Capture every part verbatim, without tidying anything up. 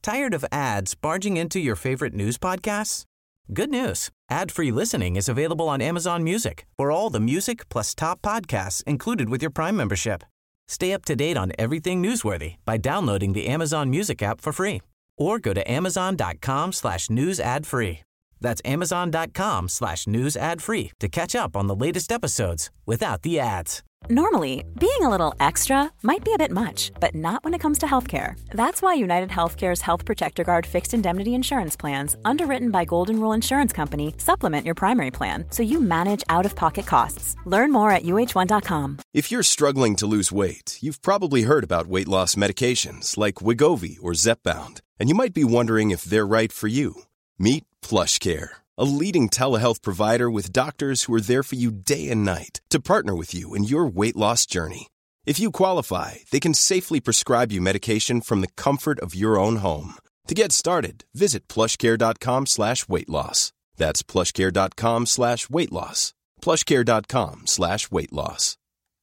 Tired of ads barging into your favorite news podcasts? Good news. Ad-free listening is available on Amazon Music for all the music plus top podcasts included with your Prime membership. Stay up to date on everything newsworthy by downloading the Amazon Music app for free or go to amazon.com slash news ad free. That's amazon.com slash news ad free to catch up on the latest episodes without the ads. Normally, being a little extra might be a bit much, but not when it comes to healthcare. That's why United Healthcare's Health Protector Guard fixed indemnity insurance plans, underwritten by Golden Rule Insurance Company, supplement your primary plan so you manage out-of-pocket costs. Learn more at U H one dot com. If you're struggling to lose weight, you've probably heard about weight loss medications like Wegovy or Zepbound, and you might be wondering if they're right for you. Meet PlushCare, a leading telehealth provider with doctors who are there for you day and night to partner with you in your weight loss journey. If you qualify, they can safely prescribe you medication from the comfort of your own home. To get started, visit plushcare.com slash weight loss. That's plushcare.com slash weight loss. plushcare.com slash weight loss.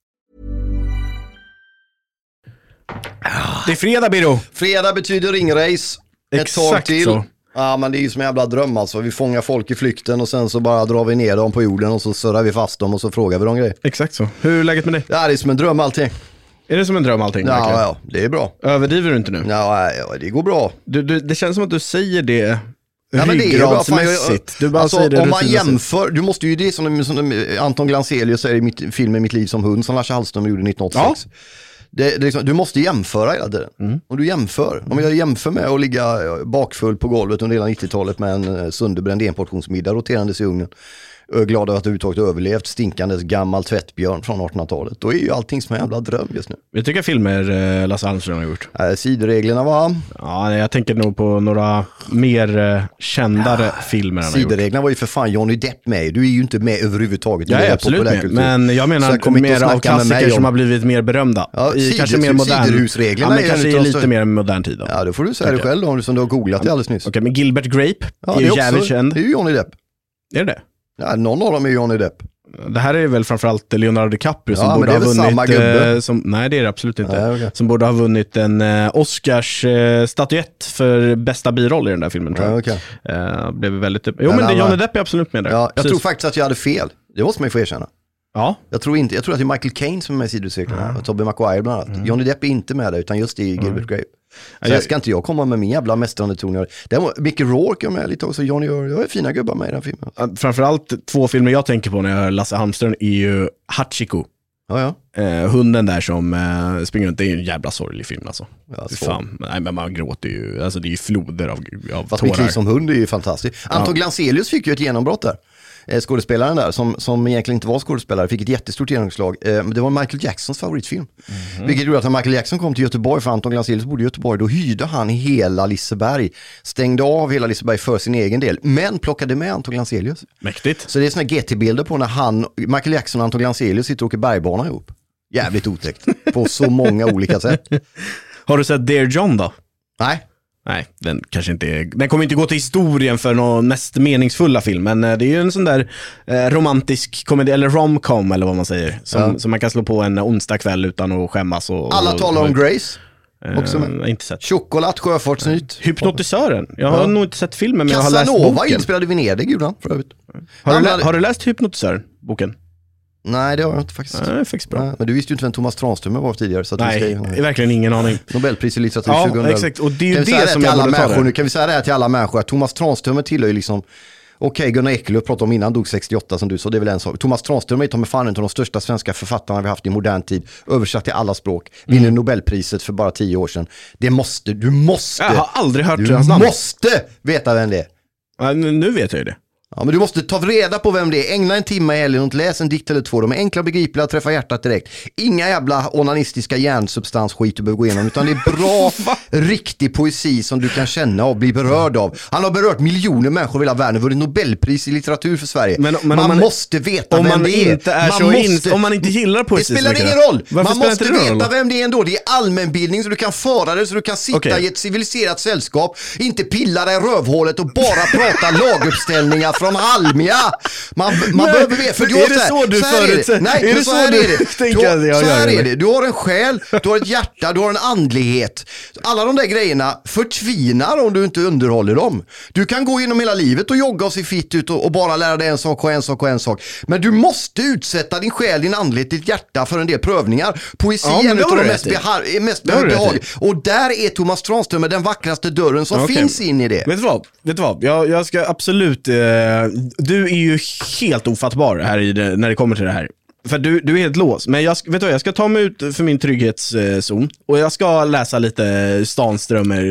Det är fredag, Biro. Fredag betyder ringrace. Ett Exakt tag till. Så. Ja, men det är ju som en jävla dröm alltså. Vi fångar folk i flykten och sen så bara drar vi ner dem på jorden och så surrar vi fast dem och så frågar vi dem grejer. Exakt så. Hur är läget med dig? Ja, det är som en dröm allting. Är det som en dröm allting? Ja, verkligen? ja, det är bra. Överdriver du inte nu? Ja, ja det går bra. Du, du, det känns som att du säger det Ja, men det är bra. Fan, jag, du bara alltså, säger det om man jämför, du måste ju det som, som Anton Glanzelius säger i mitt, filmen Mitt liv som hund som Lars Hallström gjorde nittonhundraåttiosex. Ja. Det, det liksom, du måste jämföra hela tiden. Mm. Om du jämför, om jag jämför med att ligga bakfull på golvet under hela nittiotalet med en sönderbränd enportionsmiddag roterandes i ugnen, glad över att du överhuvudtaget överlevt, stinkandes gammal tvättbjörn från artonhundratalet. Då är ju allting som en jävla dröm just nu. Vet du vilka filmer eh, Lasse Hallström har gjort? Äh, sidreglerna va? Ja, jag tänker nog på några mer eh, kändare ja, filmer han har gjort. Sidreglerna var ju för fan Johnny Depp med. Du är ju inte med överhuvudtaget. Jag är absolut med, men jag menar jag mer av klassiker som har blivit mer berömda. Ja, I, sidor, kanske mer modern. Sidorhusreglerna ja, men kanske i lite större... mer modern tid då. Ja, då får du säga det själv om du som du har googlat det alldeles nyss. Okej, okay, men Gilbert Grape ja, är ju jävligt känd. Det är ju Johnny Depp. Är det? Ja, någon av dem är Johnny Depp. Det här är väl framförallt Leonardo DiCaprio som ja, borde ha vunnit eh, som, nej det är det absolut inte. Nej, okay. Som borde ha vunnit en eh, Oscars eh, statyett för bästa biroll i den där filmen tror jag. Okay. Eh, blev väldigt Jo men, men det, Johnny Depp är absolut med där. Ja, jag tror faktiskt att jag hade fel. Det måste man ju få erkänna. Ja. Jag tror inte jag tror att det är Michael Caine som är med i sidocirklarna mm. och Tobey Maguire bland annat. Mm. Johnny Depp är inte med där utan just i Gilbert mm. Grape. Så jag ska inte jag komma med min jävla mästrande toner. Mickey Rourke är med lite också. Johnny jag är fina gubbar med i den filmen. Framförallt två filmer jag tänker på när jag hör Lasse Hallström är ju Hachiko. Ja, ja. Eh, hunden där som eh, springer runt, det är ju en jävla sorglig film alltså. Ja, fan. Nej, men man gråter ju, alltså det är ju floder av, av fast tårar. Mitt liv som hund är ju fantastiskt. Anton ja. Glanzelius fick ju ett genombrott där. Skådespelaren där som, som egentligen inte var skådespelare fick ett jättestort genomslag. Eh, det var Michael Jacksons favoritfilm. Mm-hmm. Vilket gjorde att när Michael Jackson kom till Göteborg, för Anton Glanzelius bodde i Göteborg, då hyrde han hela Liseberg. Stängde av hela Liseberg för sin egen del, men plockade med Anton Glanzelius. Mäktigt. Så det är såna G T-bilder på när han, Michael Jackson och Anton Glanzelius sitter och åker bergbana ihop. Jävligt otäckt. På så många olika sätt. Har du sett Dear John då? Nej. Nej, den kanske inte är, den kommer inte gå till historien för någon mest meningsfulla film, men det är ju en sån där eh, romantisk komedi eller romcom eller vad man säger som, ja. som man kan slå på en onsdag kväll utan att skämmas och, alla talar om Grace. Också med. Äh, inte sett. Choklad, sjöfartsnytt. Hypnotisören. Jag har ja. nog inte sett filmen, men Casanova jag har läst boken. Casanova inspelade Venedig, gjorde han för övrigt. Har, du lä- har du läst Hypnotisören, boken? Nej, det har jag inte faktiskt. Nej, faktiskt bra. Nej, men du visste ju inte vem Thomas Tranströmer var tidigare. Så att nej, vi ska, nej, verkligen ingen aning. Nobelpris i litteratur ja, tjugohundra. Exakt, och det är ju kan det som jag alla borde ta det. Nu kan vi säga det här till alla människor, att Thomas Tranströmer tillhör ju liksom, okej, okay, Gunnar Ekelöf pratade om innan, dog sextioåtta som du sa, det är väl en sak. Thomas Tranströmer är ta med fan en av de största svenska författarna vi haft i modern tid, översatt till alla språk, vinner mm. Nobelpriset för bara tio år sedan. Det måste, du måste. Jag har aldrig hört du hans namn. Du måste veta vem det är. Ja, nu vet jag ju det. Ja, men du måste ta reda på vem det är. Ägna en timme i helgen och läs en dikt eller två. De är enkla och begripliga, träffa hjärtat direkt. Inga jävla onanistiska hjärnsubstansskit du behöver gå igenom, utan det är bra, riktig poesi som du kan känna och bli berörd av. Han har berört miljoner människor i hela världen och vunnit Nobelpris i litteratur för Sverige. Men, men man, man måste veta om vem man det är. Inte är man så måste, in, om man inte gillar poesi. Det spelar ingen roll. Varför man måste veta roll? vem det är ändå. Det är allmänbildning så du kan föra det, så du kan sitta okay. i ett civiliserat sällskap, inte pilla dig i rövhålet och bara prata laguppställningar från de halmiga. Man, man Nej, behöver veta. För du är har det så, här, så du så här förutsätter? är det. Nej, är men det så så här du är det. tänker Du, att jag så gör här det? är det. Du har en själ, du har ett hjärta, du har en andlighet. Alla de där grejerna förtvinar om du inte underhåller dem. Du kan gå genom hela livet och jogga och se fitt ut och, och bara lära dig en sak och en sak och en sak. Men du måste utsätta din själ, din andlighet, ditt hjärta för en del prövningar. Poesi Ja, är en det av har de du mest, rätt i. behag, mest Det har du rätt behag. i. Och där är Thomas Tranströmer den vackraste dörren som Okej. finns in i det. Vet du vad? Vet du vad? Jag, jag ska absolut... Eh, du är ju helt ofattbar här i det, när det kommer till det här. För du, du är helt lås. Men jag, vet du vad, jag ska ta mig ut för min trygghetszon. Och jag ska läsa lite Stanströmer.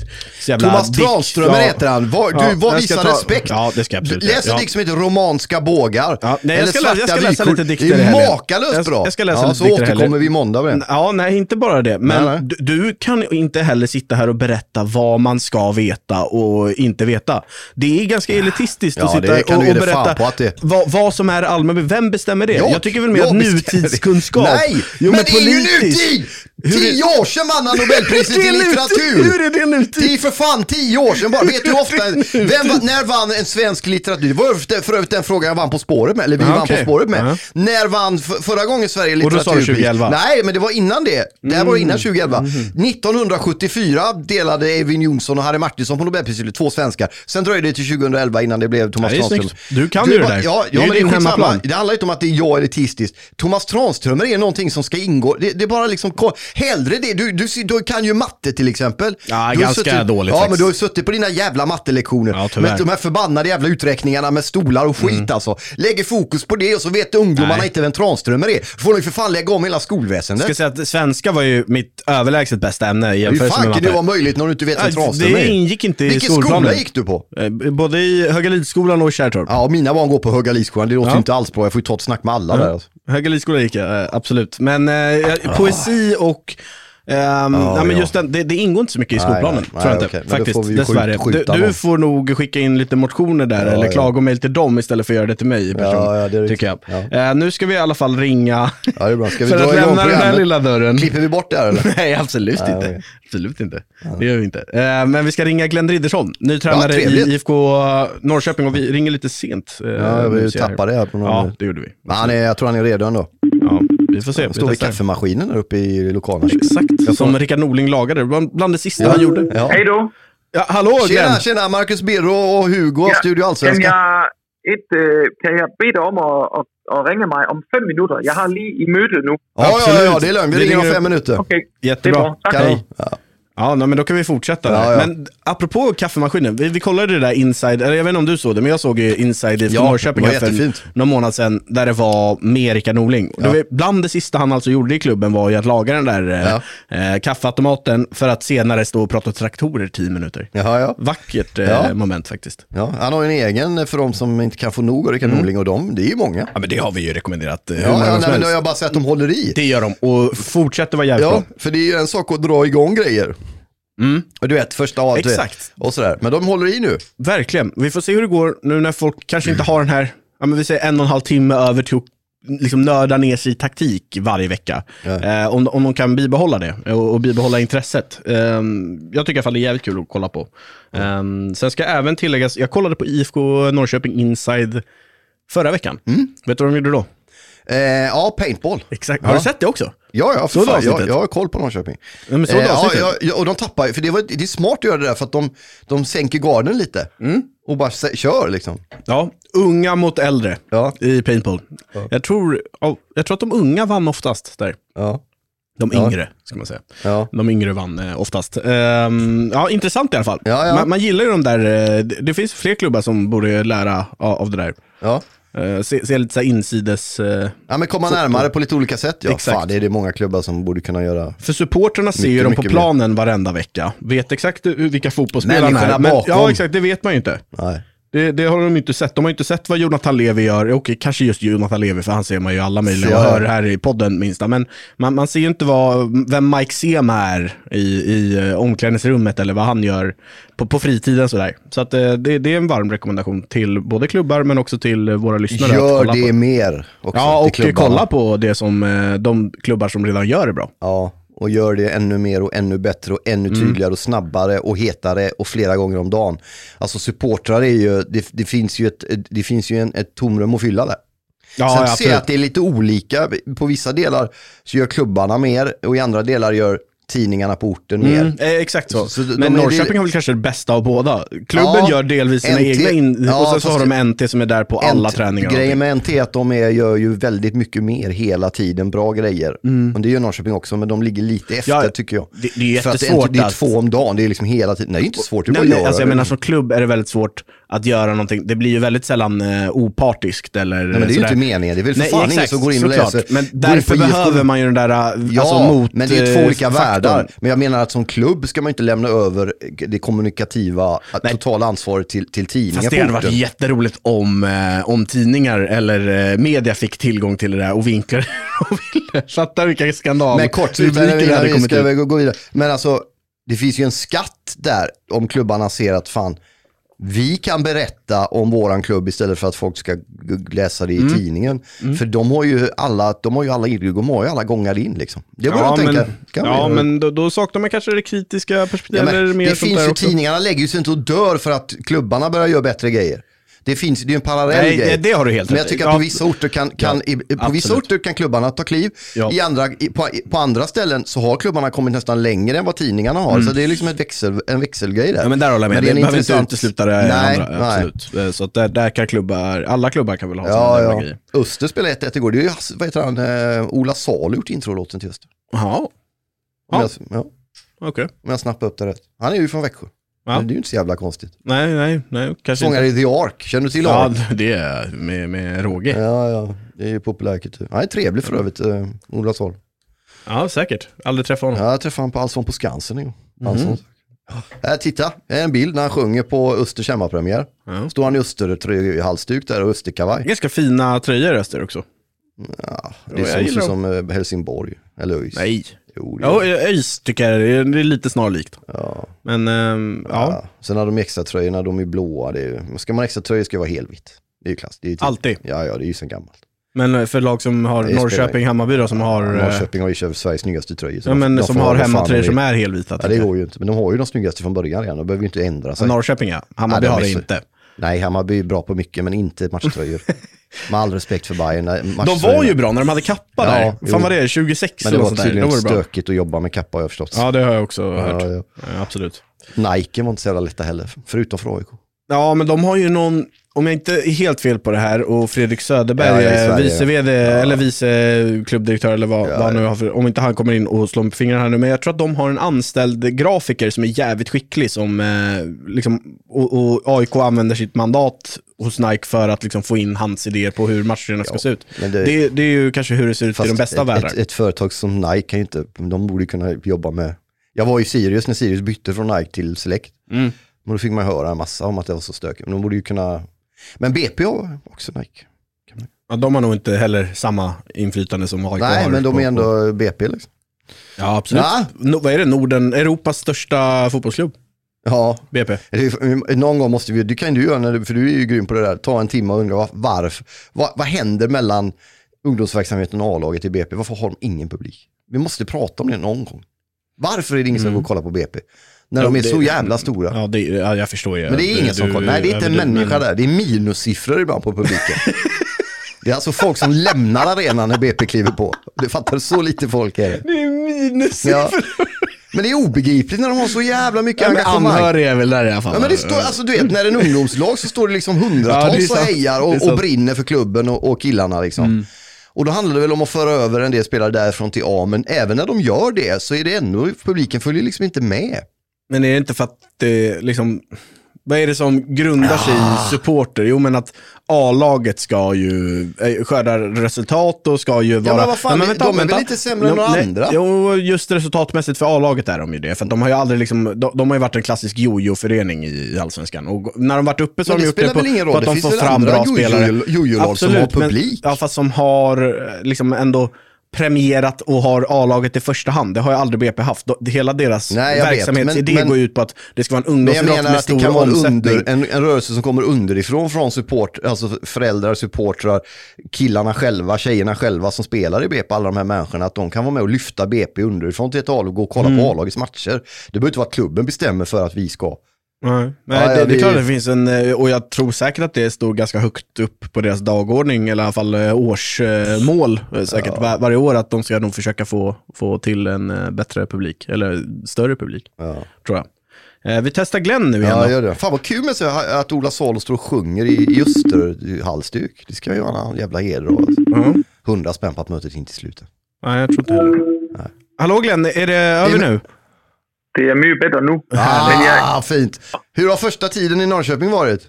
Thomas Tranströmer heter han. Var, Ja, du var jag ska visa ta- respekt. Ja, det ska jag absolut Du läser göra. Ja. dikt som heter Romanska bågar. Ja, nej, jag Eller ska läsa- jag ska Svarta läsa vykor. lite dikter Det i är helgen. makalöst Jag ska- bra. jag ska läsa ja, lite så dikter i återkommer helgen. vi måndag med det. Ja, nej, inte bara det. Men Nej, nej. Du, du kan inte heller sitta här och berätta vad man ska veta och inte veta. Det är ganska elitistiskt Ja, att sitta det kan och, du och ge dig fan berätta på att det- vad, vad som är allmän. Vem bestämmer det? Jag, Jag- tycker väl mer jag att bestämmer det. nutidskunskap. Nej, Jo, men det är ju politiskt. nutid! Hur är- Tio år sedan vann han Nobelpriset Det är i nutid. litteratur. Hur är det nutid? Det är för fan tio år sedan bara. Vet du ofta, vem, va- när vann en svensk litteratur? Det var för- för övrigt den frågan jag vann På spåret med, eller vi Ah, vann okej. På spåret med. Ja. När vann f- förra gången Sverige Och då sa du litteraturpris? tjugoelva. Nej, men det var innan det. Det här var innan tjugoelva. nittonhundrasjuttiofyra delade Eivind Johnson och Harry Martinsson på Nobelpriset, två svenskar. Sen dröjde det till tjugoelva innan det blev Thomas Ja, det är Tranströmer. snyggt. Du kan ju det bara- där. Ja, Det är ja ju men det är din skitsamma. hemmaplan. Det handlar inte om att det är jag elitistiskt. Thomas Tranströmer är någonting som ska ingå. Det, det är bara liksom, hellre det. Du, du, du kan ju matte till exempel. Ja, Du har ganska suttit, dåligt Ja, faktiskt. men du har ju suttit på dina jävla mattelektioner. Ja, tyvärr. med de här förbannade jävla uträkningarna med stolar och skit Mm. alltså. Lägger fokus på det och så vet ungdomarna Nej. inte vem Tranströmer är. Får ni för fan lägga om hela skolväsendet. Jag ska säga att svenska var ju mitt överlägset bästa ämne i Hur jämförelse fan med kan det matte. vara möjligt när du inte vet vem Ja, Tranströmer det är? ingick inte i Vilken skolplanen. skola gick du på? Eh, Både i Högalidsskolan och Kärrtorp. Ja, mina barn går på Höga Lidskolan. Det låter Ja. ju inte alls bra. Jag får ju ta ett snack med alla där. Alltså. Högalidsskolan gick jag, eh, absolut. Men eh, poesi och ehm, ja, men ja. just den, det, det ingår inte så mycket i Nej, skolplanen, nej, tror jag nej, inte. okej. Men då Faktiskt, får vi ju dessvärre. skjut- skjuta du, du någon. får nog skicka in lite motioner där, Ja, eller ja. klagomail till dem istället för att göra det till mig i person, Ja, ja, det är tycker jag. riktigt. Eh, nu ska vi i alla fall ringa Ja, det är bra. Ska vi för dra att igång lämna den här programmet? lilla dörren. Klipper vi bort det här eller? Nej, absolut Nej, inte. okej. Absolut inte. Det gör vi inte. Eh, men vi ska ringa Glenn Riddersson, ny tränare trevligt. i I F K Norrköping, och vi ringer lite sent. Eh, Ja, vi nu ser jag. tappade det här på någon... Ja, det gjorde vi. Men han är, jag tror han är redo ändå. Ja, vi får se. Han Vi står vid testar. kaffemaskinen där uppe i lokalerna. Exakt, som Rickard Norling lagade. Bland, bland det sista Ja. han gjorde. Ja. Hej då. Ja, hallå Glenn! Tjena, tjena, Marcus Birro och Hugo, Studio Kan Allsvenskan. jag, ett, øh, kan jag be dig om att, att, att ringa mig om fem minuter? Jag har lige i möte nu. Ja, ja, ja, Absolut. ja, det är lugnt. Vi Vi ringer om ringer fem minuter. Okej, Jättebra. det är bra. Tack. Kanon. Hej. Ja. Ja, nej, men då kan vi fortsätta där. Ja, ja. Men apropå kaffemaskinen, vi, vi kollade det där Inside, eller jag vet inte om du såg det, men jag såg ju Inside i Ja, Norrköping det var här för jättefint. någon månad sedan, där det var med Rickard Norling. Och det Ja. var, bland det sista han alltså gjorde i klubben var ju att laga den där Ja. eh, kaffeautomaten för att senare stå och prata traktorer tio minuter. Jaha, ja. Vackert eh, Ja. moment faktiskt. Ja, han har ju en egen för de som inte kan få nog av Rickard Norling och dem, det är ju många. Ja, men det har vi ju rekommenderat eh, hur Ja, många ja gånger som nej, men helst. då har jag bara sett att de håller i. Det gör de, och fortsätter vara jävligt Ja, bra. för det är ju en sak att dra igång grejer. Mm. Och du vet, första av Exakt. och sådär. Men de håller i nu. Verkligen. Vi får se hur det går nu när folk kanske inte har den här, ja men vi säger en och en halv timme över till att liksom nörda ner sig i taktik varje vecka. Ja. Eh, om, om de kan bibehålla det och, och bibehålla intresset. Eh, jag tycker i alla fall det är jävligt kul att kolla på. Eh, sen ska även tilläggas, jag kollade på I F K Norrköping Inside förra veckan. Mm. Vet du vad de gjorde då? Eh, ja, paintball. Exakt. Ja. Har du sett det också? Ja, ja, för Såg du fan, jag, avsnittet? jag har koll på Norrköping. Ja, men såg du Eh, ja, avsnittet? ja, ja, och de tappar, för det, var, det är smart att göra det där för att de, de sänker garden lite. Mm. Och bara se, kör liksom. Ja, unga mot äldre Ja. i paintball. Jag, tror, ja, jag tror att de unga vann oftast där. Ja. De Ja. yngre, ska man säga. Ja. De yngre vann eh, oftast. Ehm, ja, intressant i alla fall. Ja, ja. Man, man gillar ju de där, eh, det, det finns fler klubbar som borde lära av, av det där. Ja. Eh, se, se lite så här insides... Eh, Ja, men komma närmare på lite olika sätt. Ja, Exakt. fan, det är det många klubbar som borde kunna göra. för supporterna ser ju Mycket, dem på mycket planen varenda vecka. Vet exakt hur, vilka fotbollsspelare är. Människorna Men, bakom. ja, exakt, det vet man ju inte. Nej. Det, det har de ju inte sett. De har ju inte sett vad Jonathan Levi gör. Okej, kanske just Jonathan Levi, för han ser man ju alla möjliga och Ja. hör här i podden minsta. Men man, man ser ju inte vad, vem Mike Sema är i, i uh, omklädningsrummet eller vad han gör på, på fritiden sådär. Så att, uh, det, det är en varm rekommendation till både klubbar men också till uh, våra lyssnare. att Gör kolla det på. mer också. Ja, till och klubbarna. kolla på det som uh, de klubbar som redan gör det bra. Ja. och gör det ännu mer och ännu bättre och ännu tydligare mm. och snabbare och hetare och flera gånger om dagen. Alltså supportrar är ju, det, det finns ju ett, det finns ju en, ett tomrum att fylla där. Ja, sen ser jag att det är lite olika. På vissa delar så gör klubbarna mer och i andra delar gör tidningarna på orten mer. Mm, eh, exakt så. så, så men Norrköping det... har väl kanske det bästa av båda. Klubben ja, gör delvis sina N T, egna in... ja, och sen så har de N T som är där på N T, alla träningar. Grejen med N T är att de är, gör ju väldigt mycket mer hela tiden, bra grejer. Mm. Och det gör Norrköping också, men de ligger lite efter ja, tycker jag. Det, det är jättesvårt. Att det är två om dagen, det är liksom hela tiden. Nej, det är inte svårt. Det nej, nej, alltså jag menar som klubb är det väldigt svårt att göra någonting. Det blir ju väldigt sällan uh, opartiskt eller nej, men det är ju inte meningen. Det är väl för nej, fan ingen som går in och läser. Men därför behöver man ju den där uh, ja, alltså, mot men det är två olika världar. Men jag menar att som klubb ska man inte lämna över det kommunikativa nej. totala ansvaret till, till tidningar. Fast det hade varit jätteroligt om, eh, om tidningar eller eh, media fick tillgång till det där och vinklar och ville fatta vilka skandaler. Men kort så vi ska vi gå vidare. Men alltså, det finns ju en skatt där om klubbarna ser att fan, vi kan berätta om våran klubb istället för att folk ska läsa det i mm. tidningen. Mm. För de har ju alla, de har ju alla, de har ju alla gångar in liksom. Det var ja, jag tänka. Men, ja, men då, då saknar man kanske det kritiska perspektivet. Ja, eller mer det finns ju, också. Tidningarna lägger ju sig inte och dör för att klubbarna börjar göra bättre grejer. Det finns, det är en parallell Nej, grej. Det, det har du helt Men jag tycker att på vissa orter kan, kan, ja, i, på vissa orter kan klubbarna ta kliv. Ja. I andra, i, på, på andra ställen så har klubbarna kommit nästan längre än vad tidningarna har. Mm. Så det är liksom ett växel, en växelgrej där. Ja, men där håller jag med. Men det, det behöver inte utesluta det nej, andra. Nej. Absolut. Så att där, där kan klubbar, alla klubbar kan väl ha ja, sådana ja. grejer. Öster spelar ett ett igår. Det är ju, vad heter han? Uh, Ola Salo gjort introlåten till Öster. Jaha. Ja. ja. Okej. Okay. Om jag snappar upp det rätt. Han är ju från Växjö. Ja. Det är ju inte så jävla konstigt. Nej, nej, nej. Kanske sångare inte. i The Ark. Känner du till Ark? Ja, det är med, med Roger. Ja, ja. Det är ju populärkultur. Han är trevlig för övrigt, uh, Ola Salo. Ja, säkert. Aldrig träffat honom. Ja, jag träffade honom på Allsång på Skansen. Mm. Allsång. Här, titta, en bild när han sjunger på Östers hemmapremiär. Ja. Står han i Öster i halsduk där och Österkavaj. Ganska fina tröjor Öster också. Ja, det är så som Helsingborg. Eller ÖIS. Nej. Jo, ja, ÖIS tycker jag det är lite snarlikt. Ja. Men, ähm, ja. ja. Sen har de extra tröjorna, de är blåa. Det är, ska man extra tröjor ska det vara helvitt. Det är ju klass. Det är ju typ, alltid? Ja, ja, det är ju sen gammalt. Men för lag som har Norrköping, Hammarby då, som har... Ja, Norrköping har ju köpt Sveriges snyggaste tröjor. Ja, men som har hemmatröjor som är helvita. Ja, det går ju inte. Men de har ju de snyggaste från början redan. De behöver ju inte ändra sig. Norrköping, ja. Hammarby ja, har det inte. Nej, Hammarby är bra på mycket, men inte matchtröjor. Med all respekt för Bayern. De var ju bra när de hade kappa där. Ja, fan var det? tjugosex men det var tydligen stökigt att jobba med kappa, har jag förstått. Ja, det har jag också hört. Ja, ja. Ja, absolut. Nike var inte så jävla lätta heller, förutom för A I K. Ja, men de har ju någon, om jag inte är helt fel på det här, och Fredrik Söderberg, ja, Sverige, vice vd ja. eller vice klubbdirektör eller vad, ja, vad nu har för, om inte han kommer in och slår på fingrarna här nu, men jag tror att de har en anställd grafiker som är jävligt skicklig som eh, liksom, och, och A I K använder sitt mandat hos Nike för att liksom få in hans idéer på hur matcherna ska ja, se ut. Det, det, det är ju kanske hur det ser ut i de bästa ett, världar. Ett, ett företag som Nike kan ju inte, de borde kunna jobba med. Jag var i Sirius när Sirius bytte från Nike till Select. Mm. Men då fick man höra en massa om att det var så stökigt. Men de borde ju kunna... Men B P har också Nike. Ja, de har nog inte heller samma inflytande som A I K. Nej, har men de på, är ändå B P liksom. Ja, absolut. Ja. No, vad är det? Norden, Europas största fotbollsklubb? Ja. B P. Någon gång måste vi... Du kan ju göra, när du, för du är ju grym på det där. Ta en timme och undra varför. Vad, vad händer mellan ungdomsverksamheten och A-laget i B P? Varför har de ingen publik? Vi måste prata om det någon gång. Varför är det ingen som mm. går och kollar på B P? När ja, de är det, så jävla stora. Ja, det, ja jag förstår ju. Men det är ingen du, som kollar. Nej, det är inte en människa men... där. Det är minussiffror ibland på publiken. Det är alltså folk som lämnar arenan när B P kliver på. Du fattar, så lite folk är det. Det är minussiffror. Ja. Men det är obegripligt när de har så jävla mycket ja, engagemang. Anhöriga är väl där i alla fall. Ja, men det står, alltså du vet, när en ungdomslag så står det liksom hundratals ja, och hejar och, och brinner för klubben och, och killarna liksom. Mm. Och då handlar det väl om att föra över en del spelare därifrån till A, men även när de gör det så är det ändå, publiken följer liksom inte med. Men är det inte för att det liksom, vad är det som grundar sig ja. i supporter? Jo, men att A-laget ska ju skörda resultat och ska ju vara... Ja, men vad fan, nej, men vänta, de är vänta. väl lite sämre än några nej, andra? Jo, just resultatmässigt för A-laget är de ju det. För att de har ju aldrig liksom, de, de har ju varit en klassisk jojo-förening i Allsvenskan. Och när de varit uppe så har de gjort det på, på att de får fram bra spelare. Jojo-lag som har publik. Men, ja, fast som har liksom ändå premierat och har A-laget i första hand. Det har jag aldrig B P haft. Hela deras Nej, verksamhetsidé men, men, går ut på att det ska vara en ungdomsidrott med stor kan vara omsättning. under, en, en rörelse som kommer underifrån från support, alltså föräldrar, supportrar, killarna själva, tjejerna själva som spelar i B P, alla de här människorna, att de kan vara med och lyfta B P underifrån till ett A-lag och gå och kolla mm. på A-lagets matcher. Det behöver inte vara att klubben bestämmer för att vi ska. Nej, Nej ja, det, det är klart att det finns en, och jag tror säkert att det står ganska högt upp på deras dagordning, eller i alla fall årsmål säkert ja. var, varje år, att de ska nog försöka få, få till en bättre publik, eller större publik, ja. tror jag. Vi testar Glenn nu igen. Ja, gör det. Fan vad kul med sig att Ola Salo står och sjunger i, i Österhalsduk. Det ska ju vara en jävla heder av. Mm. Hundra spänn på att mötet inte slutar. Nej, jag tror inte heller. Nej. Hallå Glenn, är det över nu? Det är mycket bättre nu. Ah, men jag... fint. Hur har första tiden i Norrköping varit?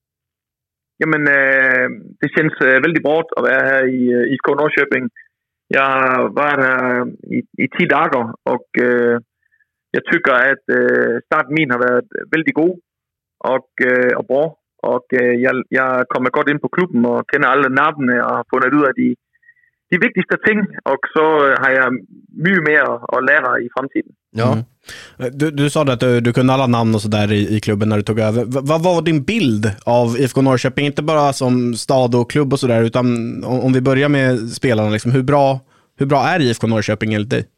Ja, men äh, det känns äh, väldigt bra att vara här i I F K Norrköping. Jag var här i, i tio dagar och äh, jag tycker att äh, starten min har varit väldigt god och, äh, och bra. Och äh, jag, jag kommer godt in på klubben och känner alla namnen och har funnit ut av de, de viktigaste ting. Och så har jag mycket mer att lära i framtiden. Ja. Mm. Du, du sa att du, du kunde alla namn och så där i, i klubben när du tog över. V- vad var din bild av I F K Norrköping? Inte bara som stad och klubb och så där, utan om, om vi börjar med spelarna, liksom, hur bra, hur bra är I F K Norrköping enligt dig?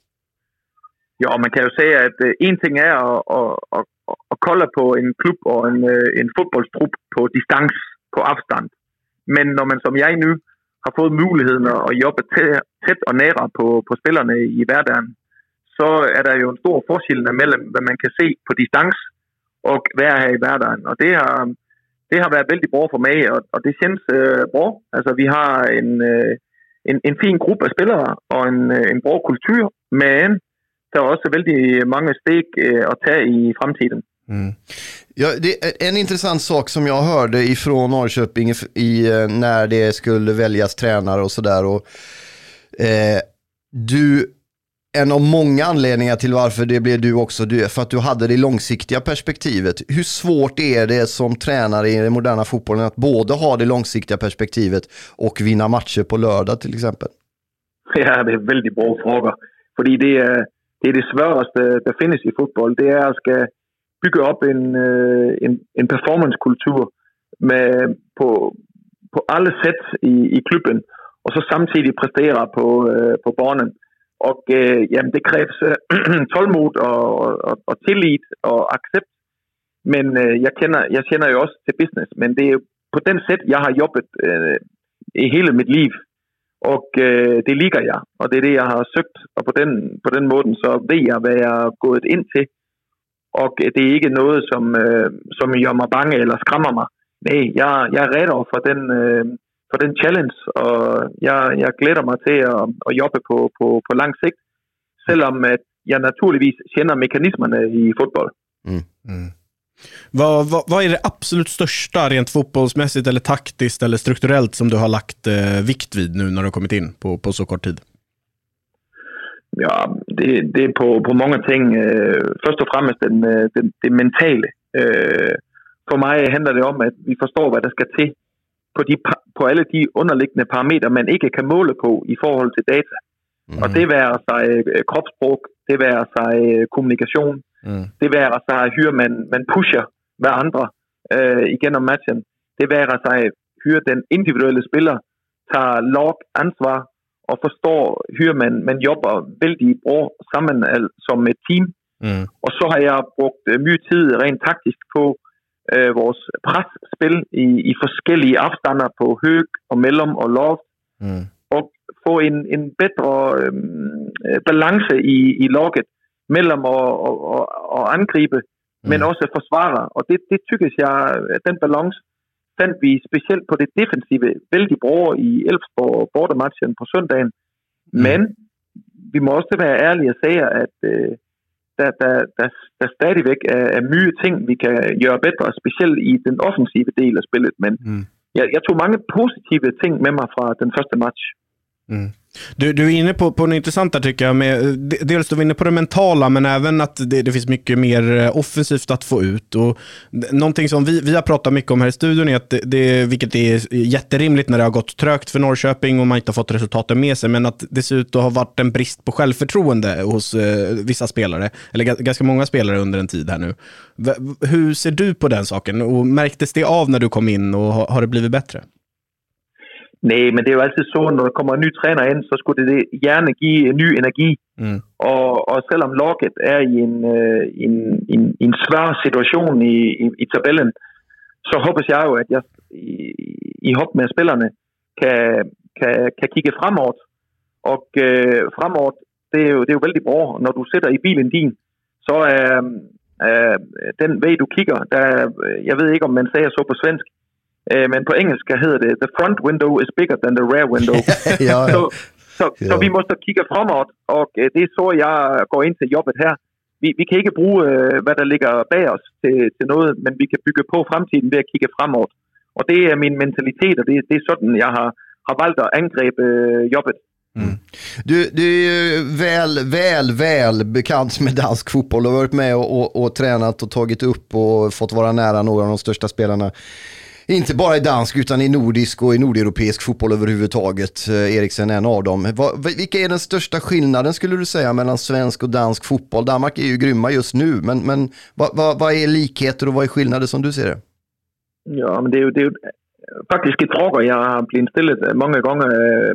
Ja, man kan ju säga att uh, en ting är att, att, att, att kolla på en klubb och en, en fotbollstrupp på distans, på avstånd. Men när man som jag nu har fått möjligheten att jobba tätt och nära på, på spelarna i vardagen, så är der jo en stor forskel mellem, hvad man kan se på distans og være her i hverdagen. Og det har, det har været vældig bra for mig, og, og det känns øh, bra. Altså, vi har en, øh, en, en fin gruppe af spillere og en, øh, en bra kultur, men der er også vældig mange steg øh, at tage i fremtiden. Mm. Ja, det är en intressant sak som jag hörde ifrån Norrköping i, i, när det skulle väljas tränare och sådär. Eh, du En av många anledningar till varför det blev du också, för att du hade det långsiktiga perspektivet. Hur svårt är det som tränare i den moderna fotbollen att både ha det långsiktiga perspektivet och vinna matcher på lördag till exempel? Ja, det är väldigt bra fråga. För det är, det är det svåraste det finns i fotboll. Det är att ska bygga upp en, en, en performancekultur med, på, på alla sätt i, i klubben och så samtidigt prestera på, på banan. Og øh, jamen, det kræves øh, tålmod og, og, og tillid og accept. Men øh, jeg, kender, jeg kender jo også til business, men det er jo på den sæt, jeg har jobbet øh, i hele mit liv. Og øh, det ligger jeg, og det er det, jeg har søgt. Og på den, på den måde, så ved jeg, hvad jeg er gået ind til. Og det er ikke noget, som, øh, som gør mig bange eller skræmmer mig. Nej, jeg, jeg er redder for den... Øh, for den challenge, og jeg, jeg glæder mig til at, at jobbe på, på, på lang sigt, selvom at jeg naturligvis kender mekanismerne i fodbold. Mm. Mm. Vad, vad, vad är det absolut största rent fotbollsmässigt eller taktiskt eller strukturellt som du har lagt eh, vikt vid nu när du har kommit in på, på så kort tid? Ja, det, det är på, på många ting. Eh, först och främst den, den, det mentale. Eh, för mig handlar det om, att vi förstår, vad der skal til på, de, på alle de underliggende parametre, man ikke kan måle på i forhold til data. Mm. Og det værer sig øh, kropssprog, det værer sig øh, kommunikation, mm. det værer sig hyre, man, man pusher hver andre øh, igennem matchen. Det værer sig hyre, den individuelle spiller tager log ansvar og forstår, hyre, man, man jobber vældig bra sammen al, som et team. Mm. Og så har jeg brugt øh, mye tid rent taktisk på Øh, vores presspil i, i forskellige afstander på høg og mellem og loft, mm. og få en, en bedre øh, balance i, i logget mellem at, at, at, at angribe, mm. men også forsvare. Og det, det tykkes jeg, at den balance fandt vi specielt på det defensive vældig bra i Elfsborg bortematchen på søndagen. Mm. Men vi må også være ærlige og sige, at øh, Der, der, der, der stadigvæk er, er mye ting, vi kan gøre bedre, specielt i den offensive del af spillet. Men mm. jeg, jeg tog mange positive ting med mig fra den første match. Mm. Du, du är inne på, på något intressant där tycker jag. Med, dels du är inne på det mentala, men även att det, det finns mycket mer offensivt att få ut. Och någonting som vi, vi har pratat mycket om här i studion är att det, det, vilket är jätterimligt när det har gått trögt för Norrköping och man inte har fått resultaten med sig, men att det ser ut att ha varit en brist på självförtroende hos eh, vissa spelare, eller g- ganska många spelare under en tid här nu. V- hur ser du på den saken? Och märktes det av när du kom in och har, har det blivit bättre? Nej, men det er jo altid så, når der kommer en ny træner ind, så skulle det gerne give en ny energi. Mm. Og, og selvom Lockett er i en, øh, en, en, en svær situation i, i, i tabellen, så håber jeg jo, at jeg i, i hop med spillerne kan, kan, kan kigge fremover. Og øh, fremover, det er, jo, det er jo vældig bra. Når du sætter i bilen din, så er øh, den vej, du kigger, der, jeg ved ikke, om man siger så på svensk, men på engelsk hedder det, the front window is bigger than the rear window. ja, ja. Så, så, ja. så vi måste kigge fremad, og det er så, jeg går ind til jobbet her. Vi, vi kan ikke bruge, hvad der ligger bag os til, til noget, men vi kan bygge på fremtiden ved at kigge fremad. Og det er min mentalitet, og det, det er sådan, jeg har, har valgt at angribe jobbet. Mm. Du, du är ju väl, väl, väl bekant med dansk fotboll. Du har varit med och, och, och tränat och tagit upp och fått vara nära några av de största spelarna. Inte bara i dansk utan i nordisk och i nordeuropeisk fotboll överhuvudtaget. Eriksen är en av dem. Vad, vilka är den största skillnaden skulle du säga mellan svensk och dansk fotboll? Danmark är ju grymma just nu, men, men vad, vad, vad är likheter och vad är skillnader som du ser det? Ja, men det är ju, det är ju faktiskt ett frågor jag har blivit stället många gånger äh,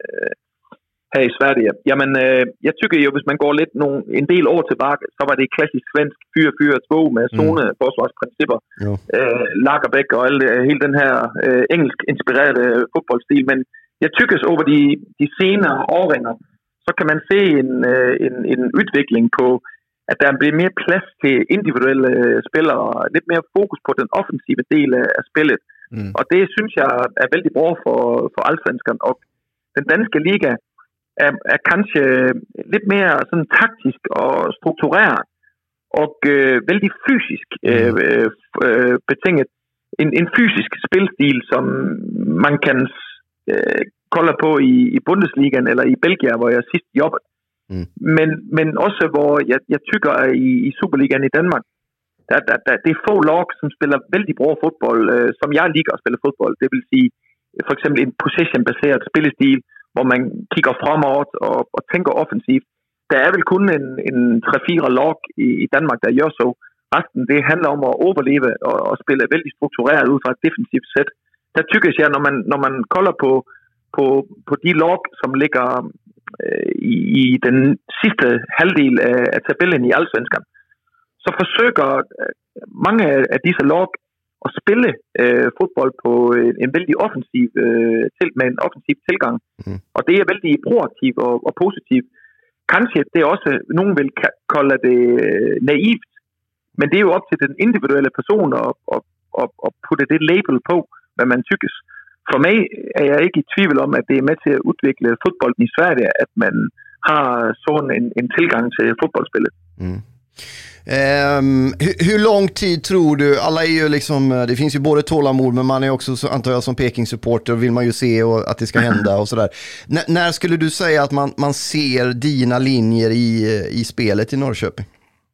här i Sverige. Jamen, øh, jeg tycker jo, hvis man går lidt nogle, en del år tilbage, så var det klassisk svensk fire fire to med zone-forsvarsprincipper, mm. øh, Lagerbäck og alle, hele den her øh, engelsk-inspirerede fodboldstil. Men jeg tykker over de, de senere årringer, så kan man se en, øh, en, en udvikling på, at der bliver mere plads til individuelle øh, spillere, og lidt mere fokus på den offensive del af spillet. Mm. Og det synes jeg er vældig bra for, for allsvenskerne. Og den danske liga Er, er kanskje lidt mere sådan taktisk og struktureret og øh, vældig fysisk øh, øh, betinget. En, en fysisk spilstil, som man kan øh, kolde på i, i Bundesligaen eller i Belgien, hvor jeg sidst jobbede. Mm. Men, men også hvor jeg, jeg tykker i, i Superligaen i Danmark, der, der, der, det er få lag, som spiller vældig bra fodbold, øh, som jeg liker at spille fodbold. Det vil sige for eksempel en possession-baseret spillestil, hvor man kigger fremad og, og tænker offensivt. Der er vel kun en, en tre fire lag i, i Danmark, der gør så. Resten, det handler om at overleve og, og spille vældig struktureret ud fra et defensivt sæt. Der tykker jeg, når man, når man kolder på, på, på de lag, som ligger øh, i, i den sidste halvdel af, af tabellen i Allsvenskan, så forsøger øh, mange af disse lag at spille øh, fodbold på en, en vældig offensiv, øh, til, med en offensiv tilgang. Mm. Og det er vældig proaktivt og, og positivt. Kanskje det er også, nogen vil kalde det øh, naivt, men det er jo op til den individuelle person at, at, at, at putte det label på, hvad man tykkes. For mig er jeg ikke i tvivl om, at det er med til at udvikle fodbolden i Sverige, at man har sådan en, en tilgang til fodboldspillet. Mm. Um, hur, hur lång tid tror du, alla är ju liksom, det finns ju både tålamod, men man är också, så, antar jag, som Peking-supporter vill man ju se och att det ska hända och sådär. N- när skulle du säga att man, man ser dina linjer i, i spelet i Norrköping?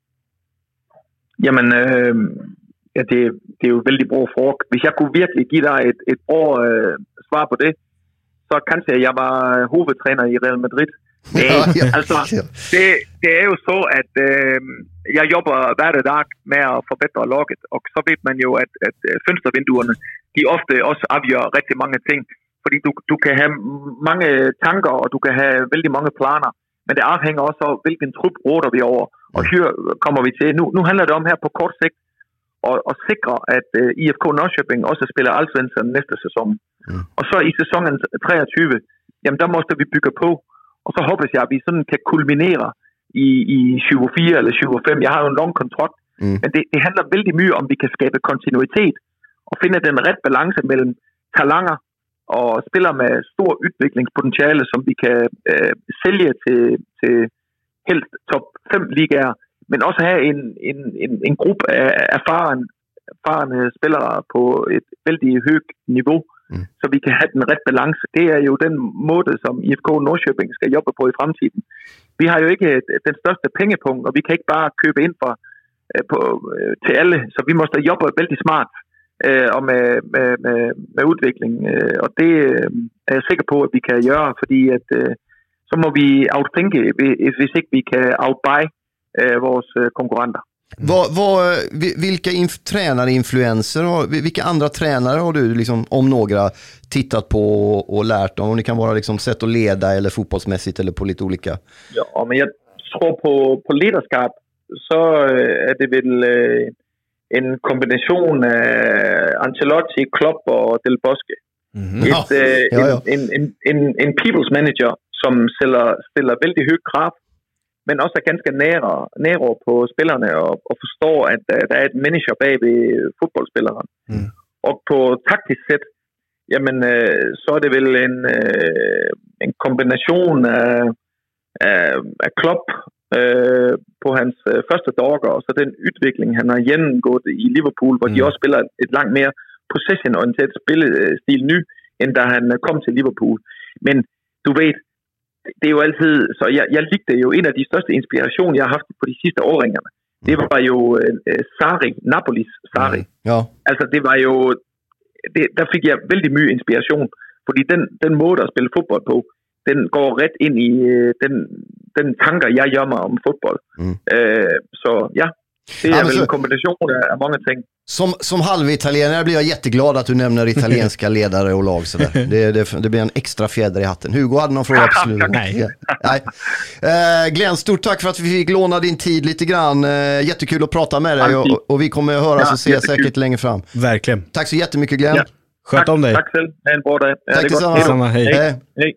Jamen, øh, ja, det, det er jo vældig bra fråga. Hvis jeg kunne virkelig give dig et, et bra øh, svar på det, så kanskje jeg var hovedtræner i Real Madrid. Men, ja, ja, altså, ja. Det, det er jo så, at øh, jeg jobber hver dag med at forbedre laget, og så ved man jo, at, at fønstervinduerne, de ofte også afgør rigtig mange ting, fordi du, du kan have mange tanker, og du kan have vældig mange planer, men det afhænger også af, hvilken trup råder vi over, og her kommer vi til. Nu, nu handler det om her på kort sigt, og, og sikre, at uh, I F K Norrköping også spiller Allsvenskan næste sæson. Mm. Og så i sæsonen treogtyve, jamen der måste vi bygge på, og så håber jeg, at vi sådan kan kulminere i, i syvogfire eller syvogfem. Jeg har jo en lang kontrakt, mm. men det, det handler vældig mye om, vi kan skabe kontinuitet og finde den rette balance mellem talanger og spillere med stor udviklingspotentiale, som vi kan øh, sælge til, til helst top fem ligaer, men også have en, en, en, en gruppe af erfaren, erfarne spillere på et, väldigt högt nivå. Mm. Så vi kan ha den rätt balans. Det är ju den måte som I F K Norrköping ska jobba på i framtiden. Vi har ju inte den största pengepunkt och vi kan inte bara köpa in för, på, till alla. Så vi måste jobba väldigt smart øh, og med, med, med, med udvikling. Øh, og det øh, er jeg sikker på, at vi kan gøre, fordi at, øh, så må vi outthinke, hvis ikke vi kan outbuy øh, vores øh, konkurrenter. Vad, vad, vilka inf- tränarinfluenser har, vilka andra tränare har du liksom, om några tittat på och lärt om? Om det kan vara liksom sätt att leda eller fotbollsmässigt eller på lite olika. Ja, men jag tror på, på ledarskap så är det väl eh, en kombination av Ancelotti, Klopp och Del Bosque. Mm-hmm. Ett, ja. Eh, ja, ja. En, en, en, en people's manager som ställer, ställer väldigt hög krav, men också är ganska nära, nära på spelarna och, och förstår att uh, det är ett människa bag vid fotbollsspelaren. Mm. Och på taktiskt sätt, jamen, uh, så är det väl en, uh, en kombination av, uh, av Klopp uh, på hans uh, första dagar och så den utveckling han har genomgått i Liverpool, hvor mm. de också spelar ett långt mer possession-orienteret spillestil nu, end da han kom til Liverpool. Men du vet, det er jo altid, så jeg, jeg likte jo en af de største inspirationer, jeg har haft på de sidste årringerne. Det var jo uh, Sarri, Napolis Sarri. Mm, ja. Altså det var jo, det, der fik jeg vældig mye inspiration, fordi den, den måde at spille fodbold på, den går ret ind i uh, den, den tanker, jeg gør mig om fodbold. Mm. Uh, så ja, det är ja, väl en kombination av många ting. Som, som halvitalienare blir jag jätteglad att du nämner italienska ledare och lag. Sådär. Det, det, det blir en extra fjäder i hatten. Hugo hade någon fråga på slutet. Nej. Nej. Uh, Glenn, stort tack för att vi fick låna din tid lite grann. Uh, jättekul att prata med dig och, och vi kommer att höras ja, och se säkert längre fram. Verkligen. Tack så jättemycket, Glenn. Ja. Sköt om dig. Tack själv. En bra dag. Tack detsamma. Hej. Hej. Hej.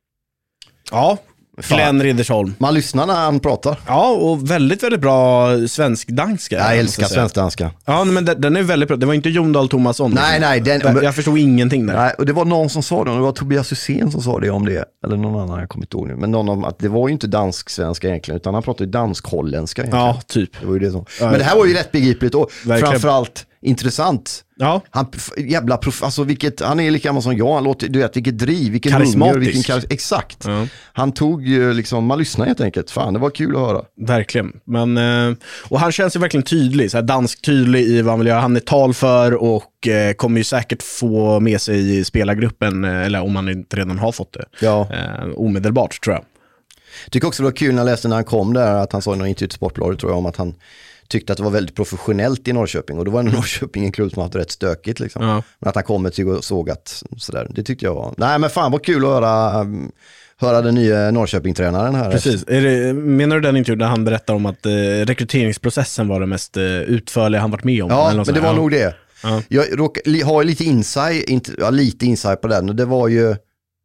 Ja. Glenn Riddersholm. Man lyssnar när han pratar. Ja, och väldigt, väldigt bra svensk-danska. Jag älskar svensk-danska. Ja, men den, den är väldigt bra. Det var inte Jon Dahl Tomasson. Nej, nej. Den, jag förstod ingenting där. Nej, och det var någon som sa det. Det var Tobias Hysén som sa det om det. Eller någon annan, jag kommer inte ihåg nu. Men någon om att det var ju inte dansk-svenska egentligen, utan han pratade dansk-holländska egentligen. Ja, typ. Det var ju det som. Men det här var ju rätt begripligt och verkligen. Framförallt intressant. Ja. Han jävla prof, alltså vilket, han är lika gammal som jag, han låter, du vet, vilket driv, vilken karismatisk, vilken karis, exakt. Ja. Han tog ju liksom, man lyssnar helt enkelt. Fan, det var kul att höra. Verkligen. Men och han känns ju verkligen tydlig, så här dansk tydlig i vad han vill göra. Han är tal för och eh, kommer ju säkert få med sig i spelargruppen, eller om han inte redan har fått det. Ja. Eh, omedelbart, tror jag. Tycker också det var kul när jag läste när han kom där, att han sa i någon intervju till Sportbladet, tror jag, om att han tyckte att det var väldigt professionellt i Norrköping, och då var Norrköping en klubb som hade rätt stökigt liksom. Ja. Men att han kom till och såg att sådär, det tyckte jag var, nej men fan vad kul att höra um, höra den nya Norrköping-tränaren här. Precis, är det, menar du den intervjun där han berättar om att eh, rekryteringsprocessen var det mest eh, utförliga han varit med om? Ja, men sådär. Det var ja. nog det. Ja. Jag råk, har lite insight, inte, ja, lite insight på den, och det var ju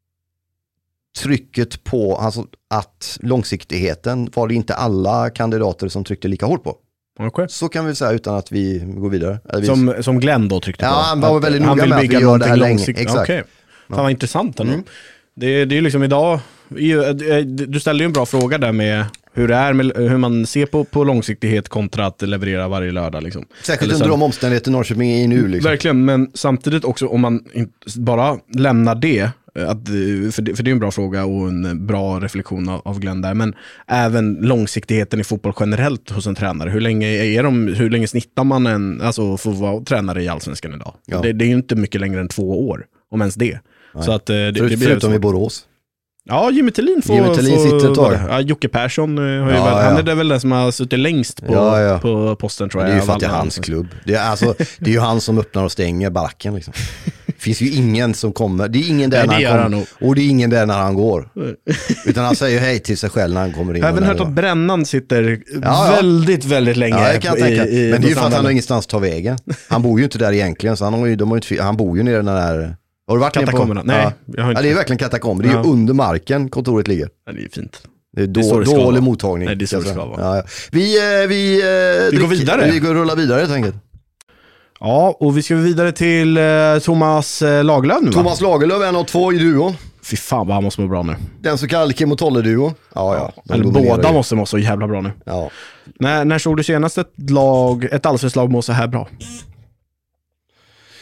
trycket på, alltså att långsiktigheten var det inte alla kandidater som tryckte lika hårt på. Okay. Så kan vi säga utan att vi går vidare. Vi... Som, som Glenn då tryckte på. Ja, han var väldigt noga med att vi gör det här länge. Exakt. Okay. Fan vad intressant ändå. Mm. Det, det är ju liksom idag, du ställde ju en bra fråga där med hur det är, med, hur man ser på, på långsiktighet kontra att leverera varje lördag. Liksom. Särskilt under de omständigheter Norrköping är i nu. Liksom. Verkligen, men samtidigt också om man bara lämnar det, att, för, det för det är en bra fråga och en bra reflektion av, av Glenn där, men även långsiktigheten i fotboll generellt hos en tränare. Hur länge, är de, hur länge snittar man en, alltså för att vara tränare i Allsvenskan idag? Ja. Det, det är ju inte mycket längre än två år, om ens det. Så att, det, det blir förutom i Borås. Ja, Jimmy Tillin får... Jimmy Tillin sitter ett tag. Ja, Jocke Persson har ju ja, väl, ja. han är det väl den som har suttit längst på, ja, ja. på posten, tror jag. Det är ju för att det är hans klubb. Det är, alltså, det är ju han som öppnar och stänger baracken liksom. Det finns ju ingen som kommer. Det är ingen där Nej, när han kommer. Och det är ingen där när han går. Utan han säger hej till sig själv när han kommer in. Jag har även hört att Brännan sitter ja, ja. väldigt, väldigt länge. Ja, jag kan i, tänka. I, Men det är ju för att han har ingenstans att ta vägen. Han bor ju inte där egentligen. Så han, har ju, de har inte, han bor ju nere i den där... Har du varit katakomberna? Nej, ja. jag har inte. Ja, det är verkligen katakomber. Det är ja. ju under marken kontoret ligger. Ja, det är fint. Det är då, dålig mottagning. Nej, det är så det ska vara. Ja, ja. Vi, vi, vi går vidare. Vi går rulla vidare helt enkelt. Ja, och vi ska vidare till eh, Thomas eh, Lagerlöf nu, Thomas Lagerlöf är en av två i duon. Fy fan vad han måste vara bra nu. Den så kallade Kim och Tolle-duo. Ja, ja. Eller båda måste vara så jävla bra nu. Ja. När, när såg du senast ett lag, ett allsvenskt lag må så här bra?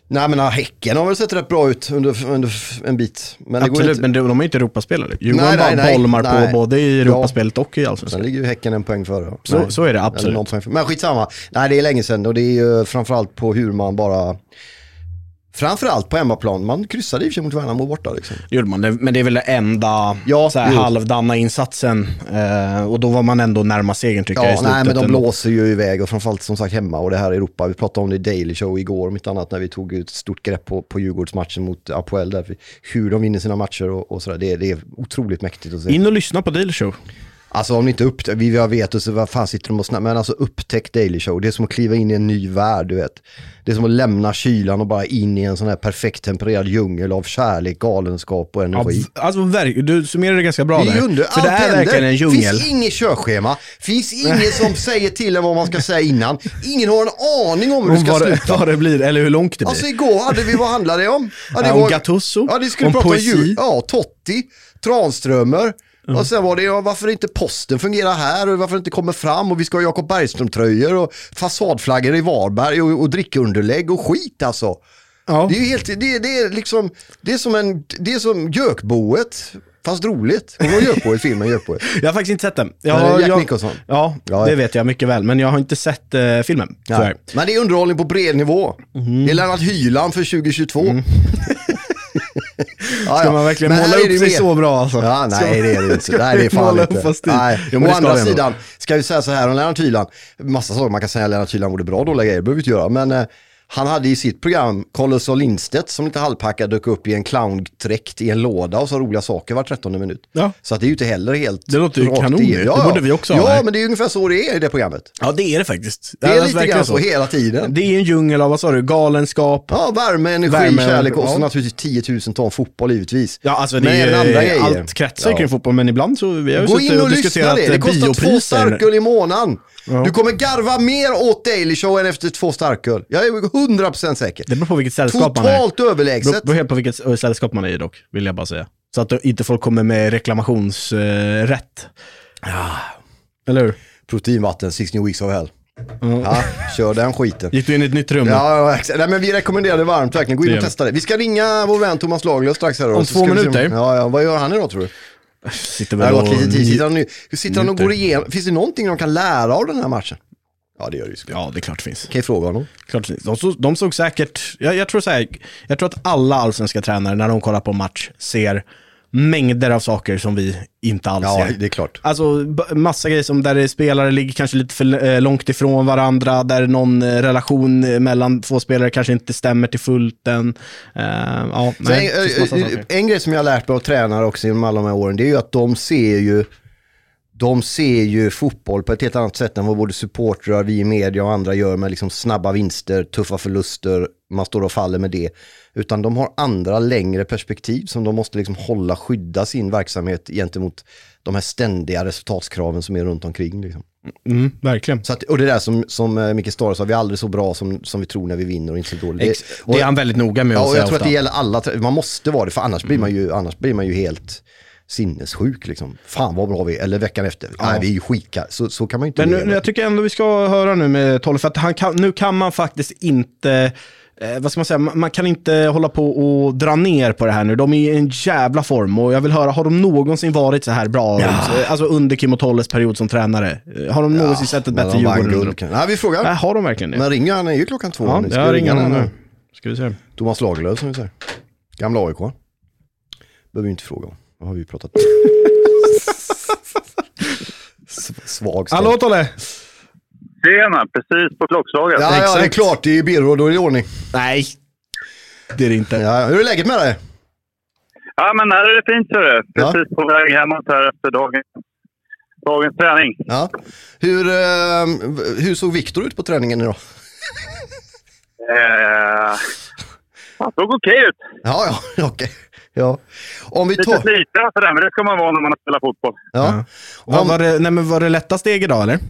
Nej men Häcken har väl sett rätt bra ut under, under en bit. Men Absolut, det går inte... men de är inte Europaspelare. Djurgården Nej, nej, bara nej, bolmar nej. på både i Europaspelet Ja. och i Allsvenskan. Sen ligger ju Häcken en poäng före. Så, Nej. så är det Eller absolut. någon poäng för. Men skitsamma. Nej, det är länge sedan och det är ju framförallt på hur man bara... Framförallt på hemmaplan. Man kryssade i och för sig mot Värnamo borta liksom. Gjorde man det, men det är väl det enda Ja, så här, jo. halvdanna insatsen. Eh, och då var man ändå närmast segern tycker jag i Ja, slutet. nej men de ändå. blåser ju iväg och framförallt som sagt hemma och det här i Europa. Vi pratade om det i Daily Show igår om inte annat när vi tog ut ett stort grepp på, på Djurgårdsmatchen mot Apoel där. Hur de vinner sina matcher och, och sådär. Det, det är otroligt mäktigt att se. In och lyssna på Daily Show. Alltså om ni inte upptäcker, vi jag vet och så vad fan sitter de och snackar, men alltså upptäck Daily Show. Det är som att kliva in i en ny värld, du vet. Det är som att lämna kylan och bara in i en sån här perfekt tempererad djungel av kärlek, galenskap och energi. Ja, alltså verk- du summerar det ganska bra Det är där. under, För det är verkligen en djungel. Finns inget körschema, finns ingen som säger till en vad man ska säga innan. Ingen har en aning om hur det ska vad, det, sluta. vad det blir, eller hur långt det blir. Alltså igår hade vi, vad handlade det om? Ja, det Ja, om var, Gattuso, ja, det skulle om prata poesi. om djur. Ja, Totti, Tranströmer. Och sen var det ja, varför inte posten fungerar här och varför inte kommer fram och vi ska ha Jakob Bergström-tröjor och fasadflaggor i Varberg och, och drickunderlägg och skit alltså. Ja. Det är ju helt, det, det är liksom, det är som en, det är som Gökboet, fast roligt. Hon var Gökbo i filmen Gökboet. Jag har faktiskt inte sett den. Jag, Nej, har- Jack jag, Nicholson. Ja, Ja, det ja. vet jag mycket väl. Men jag har inte sett eh, filmen. Ja. Tyvärr. Men det är underhållning på bred nivå. Mm. Det är Lennart Hyland för tjugo tjugotvå. Mm. ja, Ska man verkligen Men måla här är upp det sig mer- så bra alltså? Ja, nej Ska man- det är det inte. ska Nej, det är vi fan måla inte. upp fast i? Nej. Jo, men Å det ska andra vi ändå. sidan ska vi säga så här om Lennart Hyland. Massa saker man kan säga att Lennart Hyland vore bra, dåliga grejer behöver vi inte göra. Men eh, han hade i sitt program Carlos och Lindstedt som lite halvpackad dök upp i en clowndräkt i en låda och så roliga saker var trettonde minut. Ja. Så att det är ju inte heller helt Det låter ju rakt kanon. i- Det borde vi också ha Ja, här. men det är ungefär så det är i det programmet. Ja, det är det faktiskt. Det är alltså lite verkligen grann så hela tiden. Det är en djungel av, vad sa du, galenskap. Ja, värme, energi, Värme, kärlek och så ja. naturligtvis tio tusen ton fotboll givetvis. Ja, alltså det Men är även andra grejer. allt kretsar Ja. kring fotboll, men ibland så vi har ju Gå suttit in och och lyssna diskuterat det. Det kostar två biopriser. starköl i månaden. Ja. Du kommer garva mer åt Daily Show än efter två starköl. Jag är hundra procent säker. Det beror på vilket sällskap man är. Totalt Det beror överlägset. beror helt på vilket sällskap man är i dock, vill jag bara säga. Så att inte folk kommer med reklamationsrätt. Ah. Eller hur? Proteinvatten, sexton weeks of hell. Ja. Ja, kör den skiten. Gick du in i ett nytt rum? Ja, ja, exakt. Nej, men vi rekommenderar det varmt verkligen. Gå in och Det- testa det. Vi ska ringa vår vän Thomas Lagerlöf strax här. Då. Om Så två ska vi se- minuter. Ja, ja, vad gör han idag tror du? Sitter Det har väl gått och... lite tid. Sitter han, nu, sitter han och njuter. går igenom? Finns det någonting de kan lära av den här matchen? Ja, det gör det ju. Ja, det är klart det finns. Kan jag fråga honom? Klart det finns. De, så, de såg säkert... Jag, jag, tror så här, jag tror att alla allsvenska tränare, när de kollar på match, ser mängder av saker som vi inte alls Ja, ser. det är klart. Alltså b- massa grejer som där det spelare ligger kanske lite för eh, långt ifrån varandra, där någon eh, relation eh, mellan två spelare kanske inte stämmer till fullt än. Eh, ja, Så nej, en, det finns massa en, saker. en grej som jag har lärt mig av tränare också genom alla de här åren, det är ju att de ser ju de ser ju fotboll på ett helt annat sätt än vad både supportrar, vi i media och andra gör med liksom snabba vinster, tuffa förluster, man står och faller med det. Utan de har andra längre perspektiv som de måste liksom hålla, skydda sin verksamhet gentemot de här ständiga resultatskraven som är runt omkring. Liksom. Mm, verkligen. Så att, och det där som, som eh, Micke Stare sa, vi är aldrig så bra som, som vi tror när vi vinner och inte så dåligt. Ex- det är han väldigt noga med att Ja, och säga jag tror ofta. att det gäller alla, man måste vara det, för annars blir man ju, annars blir man ju helt sinnessjuk liksom. Fan vad bra vi är, eller veckan efter. Ja. Nej, vi är ju skika, så, så kan man ju inte Men leva. nu, jag tycker ändå vi ska höra nu med Tolle, för att han kan, nu kan man faktiskt inte, eh, vad ska man säga, man, man kan inte hålla på och dra ner på det här nu. De är i en jävla form och jag vill höra, har de någonsin varit så här bra? Ja. Alltså under Kim och Tolles period som tränare. Eh, Har de någonsin sett ett Men bättre de vann Djurgården? guld. Nej, vi frågar. Nej, har de verkligen det? Men ringer han är ju klockan två. Ja, nu. Ska jag vi ringer ringa honom den nu. Ska vi se. Thomas Lagerlöf som vi säger. Gamla A I K. Behöver vi inte fråga om. Vad har vi pratat om? S- Svag stämning. Hallå Tolle! Tjena, precis på klockslaget. Ja, ja, det är Exakt. klart. Det är Birro, då är det i ordning. Nej, det är det inte. Ja, hur är läget med dig? Ja, men här är det fint, så det. Ja. Precis på väg hemåt här efter dagen, dagens träning. Ja. Hur, eh, hur såg Viktor ut på träningen idag? Eh, han såg okej ut. Ja, ja, okej. Ja. Om vi Lite tar... sliten för det, men det ska man vara när man spelar fotboll. Ja. Vad Om... var det, nej, men var det lätta steg idag eller?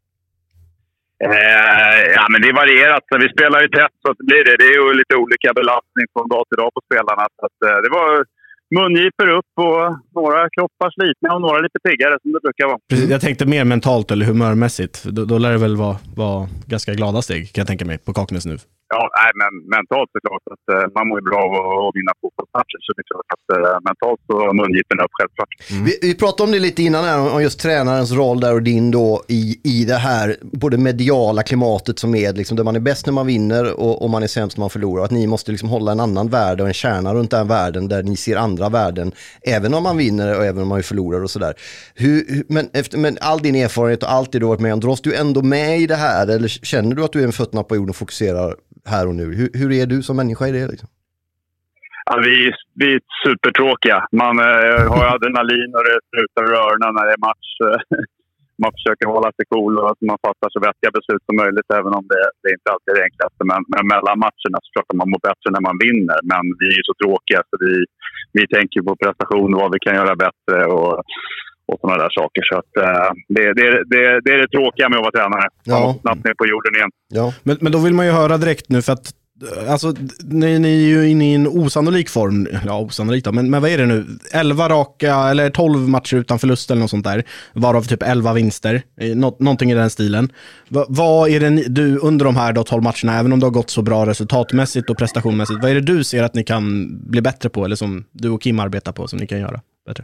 Eh, ja, men det är varierat. Vi spelar ju tätt, så att det blir det. Det är ju lite olika belastning från dag till dag på spelarna. Så att, eh, det var mungiper upp och några kroppar slitna och några lite piggare som det brukar vara. Precis, jag tänkte mer mentalt eller humörmässigt. Då, då lär det väl vara, vara ganska glada steg, kan jag tänka mig, på Kaknäs nu. Ja, nej, men mentalt såklart att uh, man mår ju bra av att vinna fotbollsmatcher, så det är klart att uh, mentalt så är mungipen upp självklart. Mm. Vi, vi pratade om det lite innan här, om just tränarens roll där och din då i, i det här både mediala klimatet som är liksom, där man är bäst när man vinner och, och man är sämst när man förlorar, att ni måste liksom hålla en annan värde och en kärna runt den världen där ni ser andra värden även om man vinner och även om man förlorar och sådär. Hur, men, efter, men all din erfarenhet och allt det du har varit med om, dras du ändå med i det här eller känner du att du är med fötterna på jorden och fokuserar här och nu? Hur, hur är du som människa i det liksom? Ja, vi, vi är supertråkiga. Man eh, har adrenalin och det slutar i rörorna när det är match. Man försöker hålla sig cool och att man fattar så vettiga beslut som möjligt, även om det, det är inte alltid är det enklaste. Men, men mellan matcherna så försöker man må bättre när man vinner. Men vi är så tråkiga så vi, vi tänker på prestation och vad vi kan göra bättre och, och sådana där saker. Så att, uh, det, det, det, det är det tråkiga med att vara tränare. Man måste snabbt ner på jorden igen. Ja. Men, men då vill man ju höra direkt nu, för att alltså, ni, ni är ju inne i en osannolik form. Ja, osannolikt då. Men, men vad är det nu? elva raka eller tolv matcher utan förlust eller något sånt där. Varav typ elva vinster. Nå, någonting i den stilen. Va, vad är det ni, du under de här då tolv matcherna, även om det har gått så bra resultatmässigt och prestationmässigt, vad är det du ser att ni kan bli bättre på, eller som du och Kim arbetar på, som ni kan göra bättre?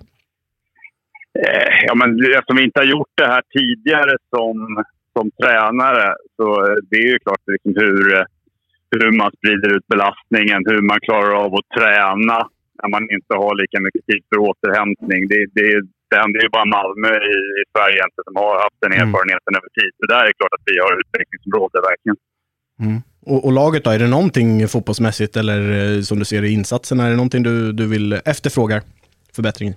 Ja, men eftersom vi inte har gjort det här tidigare som, som tränare, så det är ju klart liksom hur, hur man sprider ut belastningen, hur man klarar av att träna när man inte har lika mycket tid för återhämtning. Det, det, det händer ju bara Malmö i, i Sverige inte som har haft den erfarenheten mm. över tid. Så där är det klart att vi har utvecklingsområde verkligen. Mm. Och, och laget då, är det någonting fotbollsmässigt eller som du ser i insatserna, är det någonting du, du vill efterfråga förbättringen?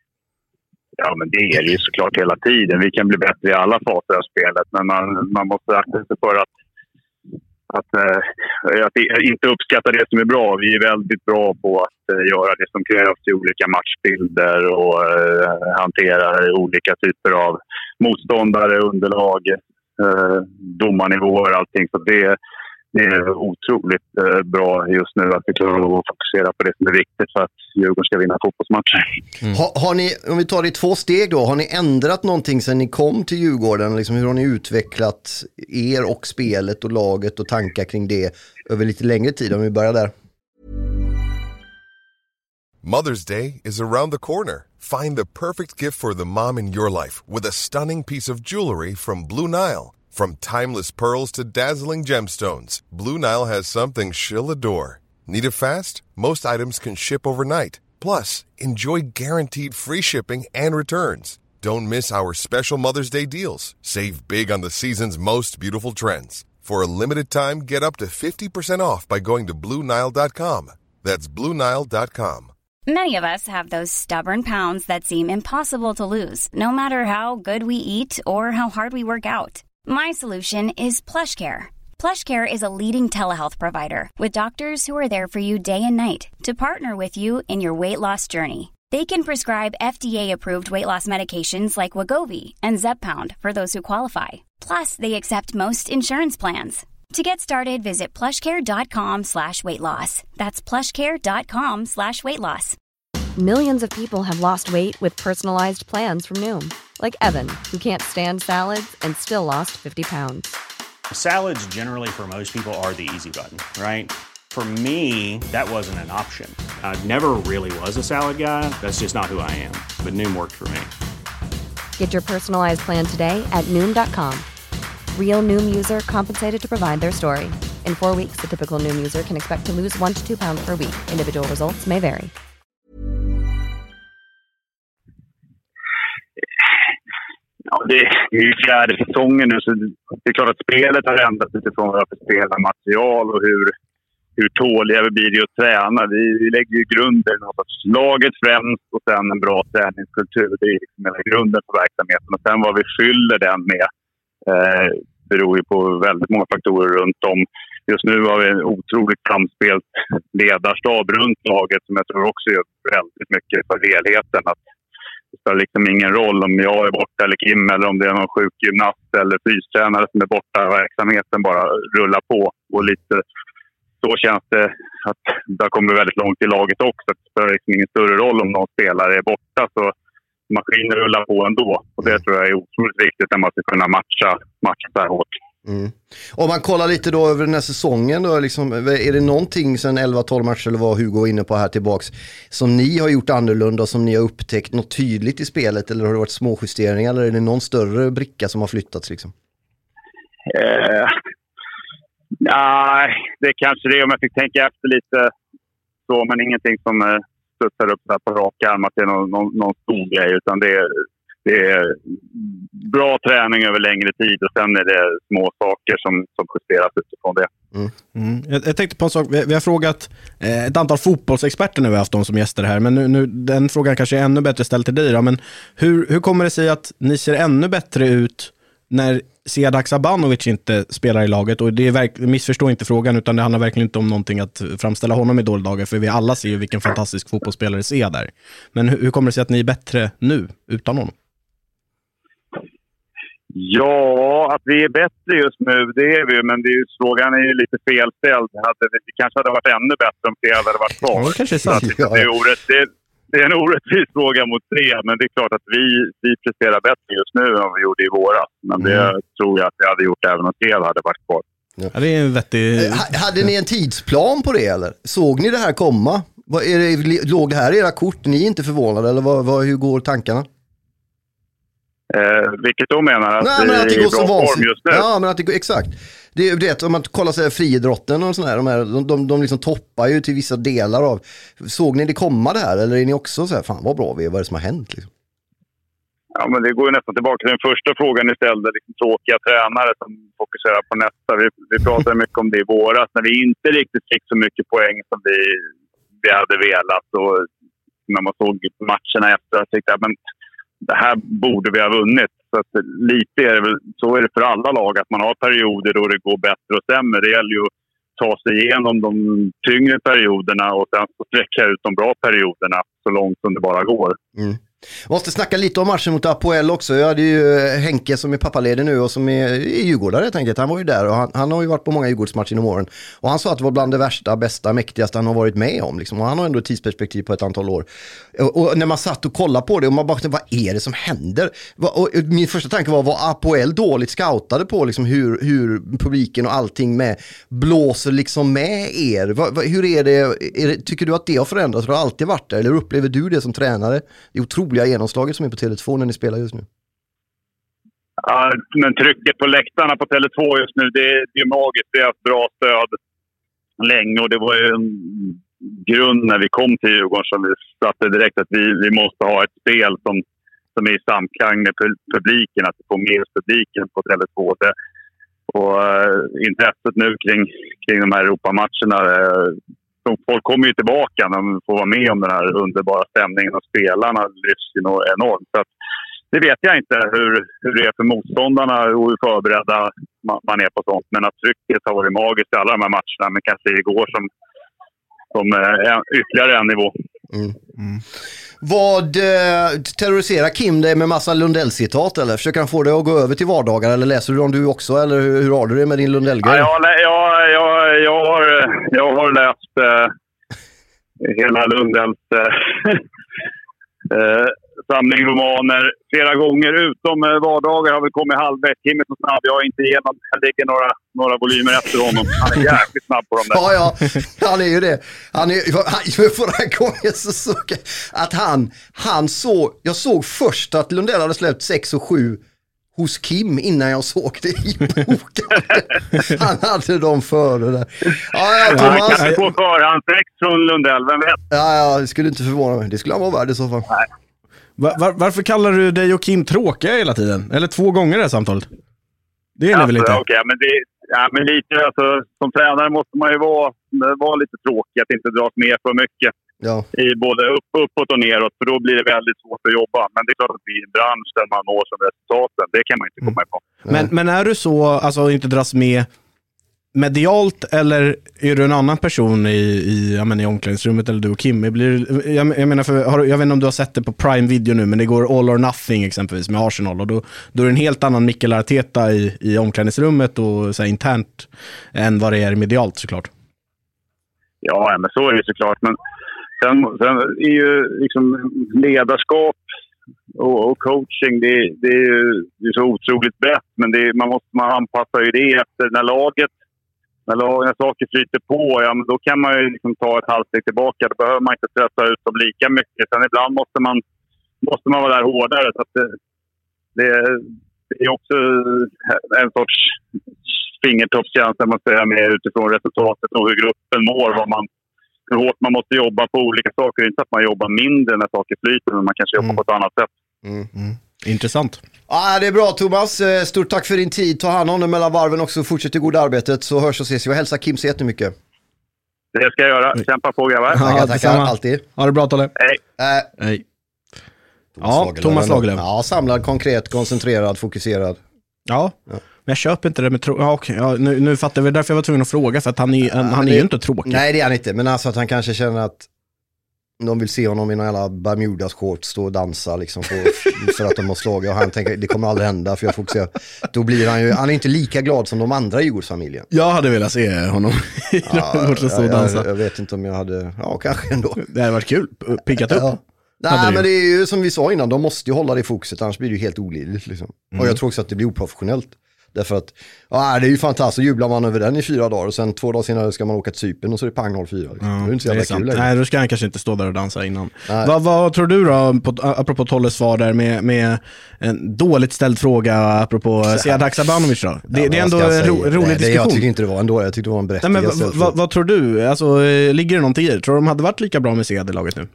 Ja, men det är ju såklart hela tiden. Vi kan bli bättre i alla faser av spelet, men man, man måste akta sig för att, att, äh, att inte uppskatta det som är bra. Vi är väldigt bra på att äh, göra det som krävs i olika matchbilder och äh, hantera olika typer av motståndare, underlag, äh, domarnivåer och allting. Så det Det är otroligt eh, bra just nu att vi klarar av att fokusera på det som är viktigt för att Djurgården ska vinna fotbollsmatcher. Mm. Har, har ni, om vi tar det i två steg då, har ni ändrat någonting sedan ni kom till Djurgården? Liksom, hur har ni utvecklat er och spelet och laget och tankar kring det över lite längre tid, om vi börjar där? Mother's Day is around the corner. Find the perfect gift for the mom in your life with a stunning piece of jewelry from Blue Nile. From timeless pearls to dazzling gemstones, Blue Nile has something she'll adore. Need it fast? Most items can ship overnight. Plus, enjoy guaranteed free shipping and returns. Don't miss our special Mother's Day deals. Save big on the season's most beautiful trends. For a limited time, get up to fifty percent off by going to Blue Nile dot com. That's Blue Nile dot com. Many of us have those stubborn pounds that seem impossible to lose, no matter how good we eat or how hard we work out. My solution is PlushCare. PlushCare is a leading telehealth provider with doctors who are there for you day and night to partner with you in your weight loss journey. They can prescribe F D A-approved weight loss medications like Wegovy and Zepbound for those who qualify. Plus, they accept most insurance plans. To get started, visit plushcare.com slash weight loss. That's plushcare.com slash weight loss. Millions of people have lost weight with personalized plans from Noom. Like Evan, who can't stand salads and still lost fifty pounds. Salads generally for most people are the easy button, right? For me, that wasn't an option. I never really was a salad guy. That's just not who I am. But Noom worked for me. Get your personalized plan today at Noom dot com. Real Noom user compensated to provide their story. In four weeks, the typical Noom user can expect to lose one to two pounds per week. Individual results may vary. Ja, det är ju fjärde säsongen nu, så det är klart att spelet har ändrats utifrån vad vi spelar material och hur, hur tåliga vi blir att träna. Vi, vi lägger ju grunden något slaget främst och sen en bra träningskultur. Det är liksom hela grunden för verksamheten. Och sen vad vi fyller den med eh, beror ju på väldigt många faktorer runt om. Just nu har vi en otroligt samspelt ledarstab runt laget som jag tror också gör väldigt mycket för helheten. Att det spelar liksom ingen roll om jag är borta eller Kim, eller om det är någon sjukgymnast eller fystränare som är borta. Verksamheten bara rullar på. Och lite så känns det att det kommer väldigt långt i laget också. Det spelar liksom ingen större roll om någon spelare är borta, så maskinen rullar på ändå. Och det tror jag är otroligt viktigt när man ska kunna matcha, matcha så här hårt. Mm. Om man kollar lite då över den här säsongen då, liksom, är det någonting sen elva tolv matcher eller vad Hugo var inne på här tillbaks som ni har gjort annorlunda, som ni har upptäckt något tydligt i spelet, eller har det varit små justeringar, eller är det någon större bricka som har flyttats liksom? Eh, nej, det kanske det är om jag fick tänka efter lite så, men ingenting som eh, studsar upp där på rak arm att det är någon, någon, någon stor grej, utan det är Det är bra träning över längre tid och sen är det små saker som, som justeras utifrån det. Mm. Mm. Jag, jag tänkte på en sak, vi, vi har frågat eh, ett antal fotbollsexperter nu, vi har haft dem som gäster här, men nu, nu, den frågan kanske är ännu bättre ställd till dig då, men hur, hur kommer det sig att ni ser ännu bättre ut när Sead Haksabanovic inte spelar i laget? Och det är verk, missförstå inte frågan, utan det handlar verkligen inte om någonting att framställa honom i dåliga dagar, för vi alla ser ju vilken fantastisk fotbollsspelare Sead är. Men hur, hur kommer det sig att ni är bättre nu utan honom? Ja, att vi är bättre just nu, det är vi, men det är ju, frågan är ju lite felställd. Hade, det kanske hade varit ännu bättre om det hade varit kvar. Ja, det kanske är sant. Det, det, är orätt, det, det är en orättvis fråga mot tre, men det är klart att vi, vi presterar bättre just nu än vi gjorde i våras. Men det mm. tror jag att vi hade gjort även om det hade varit kvar. Ja, det är en vettig... H- hade ni en tidsplan på det, eller? Såg ni det här komma? Vad är det, låg det här i era kort? Ni är inte förvånade, eller vad, vad, hur går tankarna? Eh, vilket då menar att, Nej, men att det går så vansinnigt just nu. Ja, men att det går, exakt. Det är det, om man kollar sig friidrotten och sån här, de, här, de, de, de liksom toppar ju till vissa delar av. Såg ni det komma det här, eller är ni också så här, fan vad bra vi är, vad är det som har hänt liksom? Ja, men det går ju nästan tillbaka till den första frågan ni ställde, liksom tråkiga tränare som fokuserar på nästa. Vi, vi pratade mycket om det i våras när vi inte riktigt fick så mycket poäng som vi, vi hade velat, och när man såg matcherna efter så tyckte jag, men det här borde vi ha vunnit. Så att lite är det väl, så är det för alla lag, att man har perioder då det går bättre och sämre. Det gäller ju att ta sig igenom de tyngre perioderna och sen sträcka ut de bra perioderna så långt som det bara går. Mm. Jag måste snacka lite om matchen mot Apoel också. Jag hade ju Henke som är pappaledig nu och som är i Djurgårdare, jag tänkte. Han var ju där och han, han har ju varit på många Djurgårdsmatcher inom åren. Och han sa att det var bland det värsta, bästa, mäktigaste han har varit med om. Liksom. Och han har ändå ett tidsperspektiv på ett antal år. Och, och när man satt och kollade på det och man bara, vad är det som händer? Och min första tanke var, var Apoel dåligt scoutade på liksom hur, hur publiken och allting med blåser liksom med er? Va, va, hur är det, är det? Tycker du att det har förändrats? Har det alltid varit där? Eller upplever du det som tränare? Det är otroligt genomslaget som är på Tele två när ni spelar just nu. Ja, men trycket på läktarna på Tele två just nu, det, det är magiskt. Det är ett bra stöd länge, och det var ju en grund när vi kom till Djurgården som vi satte direkt att vi, vi måste ha ett spel som, som är i samklang med publiken, att vi får med publiken på Tele två. Det, och uh, intresset nu kring, kring de här Europamatcherna, uh, folk kommer ju tillbaka när de får vara med om den här underbara stämningen, och spelarna lyfts ju nog enormt. Så att, det vet jag inte hur, hur det är för motståndarna och hur förberedda man är på sånt. Men att trycket har varit magiskt i alla de här matcherna, men kanske igår som, som eh, ytterligare en nivå. Mm. Mm. Vad eh, terroriserar Kim dig med massa Lundell-citat, eller försöker han få dig att gå över till vardagar, eller läser du dem du också, eller hur, hur har du det med din Lundell-grej? Ja, jag, jag, jag, jag, har, jag har läst eh, hela Lundells eh, eh, samling romaner flera gånger, utom eh, vardagar har vi kommit halvvägs. Kim är så snabb, jag har inte igenom, jag ligger några, några volymer efter honom. Han är jäkligt snabb på dem där. Ja, ja, han är ju det. Han är, han, förra gången så såg jag att han, han såg, jag såg först att Lundell hade släppt sex och sju hos Kim innan jag såg det i boken. Han hade dem före där. Ja, ja, Thomas. Han kanske får förhandsex från Lundell, vem vet? Ja, ja, det skulle inte förvåna mig. Det skulle han vara värd i så fall. Nej. Var, var, varför kallar du dig och Kim tråkiga hela tiden? Eller två gånger i det här samtalet? Det är ni alltså, väl inte? Okej, okay, men, det, ja, men lite, alltså, som tränare måste man ju vara, vara lite tråkig, att inte dras med för mycket. Ja. I både upp, uppåt och neråt, för då blir det väldigt svårt att jobba. Men det är klart att det är en bransch där man når som resultaten. Det kan man inte komma ifrån. Mm. Men, men är du så, alltså inte dras med medialt, eller är du en annan person i, i, jag menar, i omklädningsrummet, eller du och Kim? Blir, jag, jag menar, för, har, jag vet inte om du har sett det på Prime Video nu, men det går All or Nothing exempelvis med Arsenal, och då, då är det en helt annan Mikael Arteta i, i omklädningsrummet och så här, internt än vad det är medialt, såklart. Ja, men så är det såklart. Men sen, sen är ju liksom ledarskap och, och coaching, det, det, är ju, det är så otroligt brett. Men det, man måste man anpassa ju det efter när laget, när, lag, när saker flyter på. Ja, men då kan man ju liksom ta ett halvsteg tillbaka. Då behöver man inte stressa ut dem lika mycket. Sen ibland måste man, måste man vara där hårdare. Så att det, det, det är också en sorts fingertoppskänsla man säger med utifrån resultatet och hur gruppen mår, vad man, hur hårt man måste jobba på olika saker. Det är inte att man jobbar mindre när saker flyter, men man kanske jobbar mm. på ett annat sätt. Mm. Mm. Intressant. Ja, det är bra Thomas, stort tack för din tid. Ta hand om det mellan varven också, fortsätt i god arbetet, så hörs och ses. Jag hälsar Kim så jättemycket. Det ska jag göra, kämpa på grabbar. Tackar, ja, tackar, alltid. Ha det bra Tolle. Hej. Äh. Hej. Thomas ja, Lagerlöf. Thomas Lagerlöf. Ja, samlad, konkret, koncentrerad, fokuserad. Ja, ja. Men jag köper inte det med tro... Ja, okej. Ja, nu, nu fattar vi, därför jag var tvungen att fråga, för att han är, ja, han är det... ju inte tråkig. Nej, det är han inte, men alltså att han kanske känner att de vill se honom i någon jävla Bermudas-shorts stå och dansa liksom på, för att de har slagit, och han tänker det kommer aldrig hända för jag fokuserar. Då blir han ju, han är inte lika glad som de andra i Djurgårdsfamiljen. Jag hade velat se honom i ja, stå och dansa. Jag, jag vet inte om jag hade, ja kanske ändå. Det hade varit kul, pickat upp. Ja. Nej, men det är ju som vi sa innan, de måste ju hålla det i fokuset, annars blir det ju helt olidligt liksom. Mm. Och jag tror också att det blir oprofessionellt. Därför att, ja det är ju fantastiskt, jublar man över den i fyra dagar och sen två dagar senare ska man åka till Cypern och så är det pang noll fyra. Liksom. Ja, det är inte så jävla kul. Nej, då ska han kanske inte stå där och dansa innan. Vad, vad tror du då, på, apropå Tolles svar där med, med en dåligt ställd fråga apropå Sead Haksabanovic då? Det, ja, det är ändå en ro, rolig nej, diskussion. Jag tycker inte det var ändå, jag tyckte det var en berättigad. Nej, men vad, vad, vad tror du? Alltså, ligger det någonting i det? Tror du de hade varit lika bra med Sead i laget nu?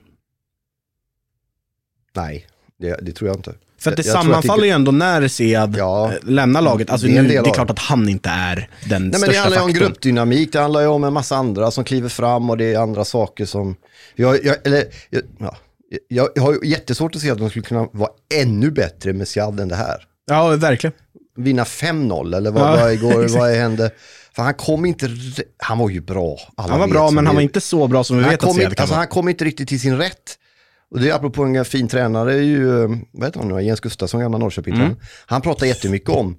Nej, det, det tror jag inte. För att det sammanfaller ju ändå när Sead ja, lämnar laget. Alltså det är, nu, det är klart att han inte är den Nej, största men det handlar ju om faktorn. Gruppdynamik, det handlar ju om en massa andra som kliver fram och det är andra saker som... Jag, jag, eller, jag, ja, jag, jag har ju jättesvårt att se att de skulle kunna vara ännu bättre med Sead än det här. Ja, verkligen. Vinna fem noll eller vad, ja, vad igår, vad hände? För han kom inte... Han var ju bra. Alla han var bra, men han var inte så bra som vi han vet att Sead kan alltså, vara. Han kom inte riktigt till sin rätt. Och det är apropå en fin tränare, är ju, vad heter han nu, Jens Gustafsson, gamla Norrköping. Mm. Han pratar jättemycket om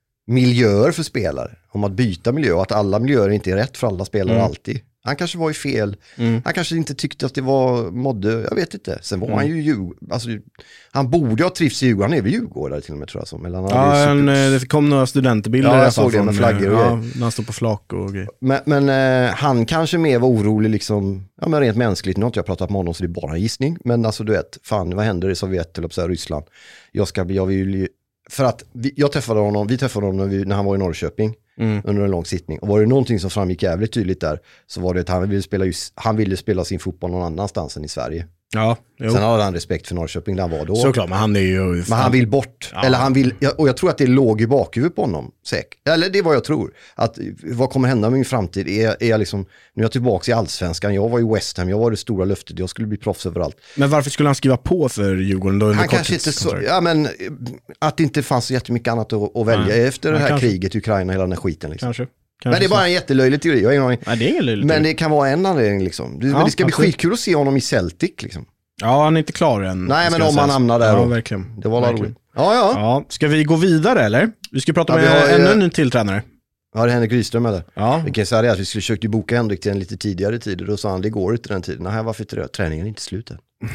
miljöer för spelare, om att byta miljö och att alla miljöer inte är rätt för alla spelare mm. alltid. Han kanske var i fel, mm. han kanske inte tyckte att det var modde, jag vet inte. Sen var mm. han ju Djurgård, alltså, han borde ha trivts i Djurgården, han är väl Djurgårdare till och med tror jag. Som, eller han ja, super... en, det kom några studentbilder. Ja, jag såg det med flaggor och ja, när han stod på flak och grejer. Men, men eh, han kanske mer var orolig liksom, ja men rent mänskligt, nu har inte jag pratat med honom så det är bara en gissning. Men alltså du vet, fan vad händer i Sovjet eller på så här, Ryssland? Jag ska bli, jag vill för att vi, jag träffade honom, vi träffade honom när, vi, när han var i Norrköping. Mm. Under en lång sittning. Och var det någonting som framgick jävligt tydligt där så var det att han ville spela, just, han ville spela sin fotboll någon annanstans än i Sverige. Ja, jo. Sen hade han respekt för Norrköping där han var då. Såklart, men han är ju... Men han vill bort. Ja. Eller han vill, och jag tror att det låg i bakhuvudet på honom. Säkert. Eller det är vad jag tror. Att vad kommer hända med min framtid? Är, är jag liksom, nu är jag tillbaka i Allsvenskan. Jag var i West Ham. Jag var det stora löftet. Jag skulle bli proffs överallt. Men varför skulle han skriva på för Djurgården då? Han kanske inte så... Ja, men att det inte fanns så jättemycket annat att, att välja Nej. efter det här kanske. kriget i Ukraina, hela den här skiten. Liksom. Kanske. Kanske men det är bara en jättelöjlig teori. Jag har ingen aning. Nej, det är ingen löjlig men teori. det kan vara en anledning liksom. Det, ja, men det ska absolut. bli skitkul att se honom i Celtic liksom. Ja, han är inte klar än. Nej, men om han hamnar där ja, då. Verkligen. Det var verkligen. roligt. Ja, ja. Ja, ska vi gå vidare eller? Vi ska prata ja, med har, ännu en ny tilltränare. Ja, det är Henrik Rydström eller? Ja. Vi kan säga det att vi skulle försöka boka Henrik till en lite tidigare tid. Och då sa han, det går inte den tiden. Nej, varför inte det? Träningen är inte slut än.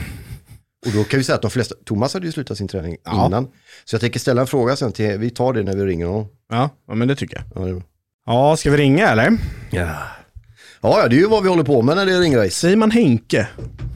Och då kan vi säga att de flesta, Thomas hade ju slutat sin träning ja. innan. Så jag tänker ställa en fråga sen till, vi tar det när vi ringer honom. Ja, ja men det tycker jag. Ja, det ja ska vi ringa eller? Ja. Ja, det är ju vad vi håller på med när det är ringrejs. Säger man Henke?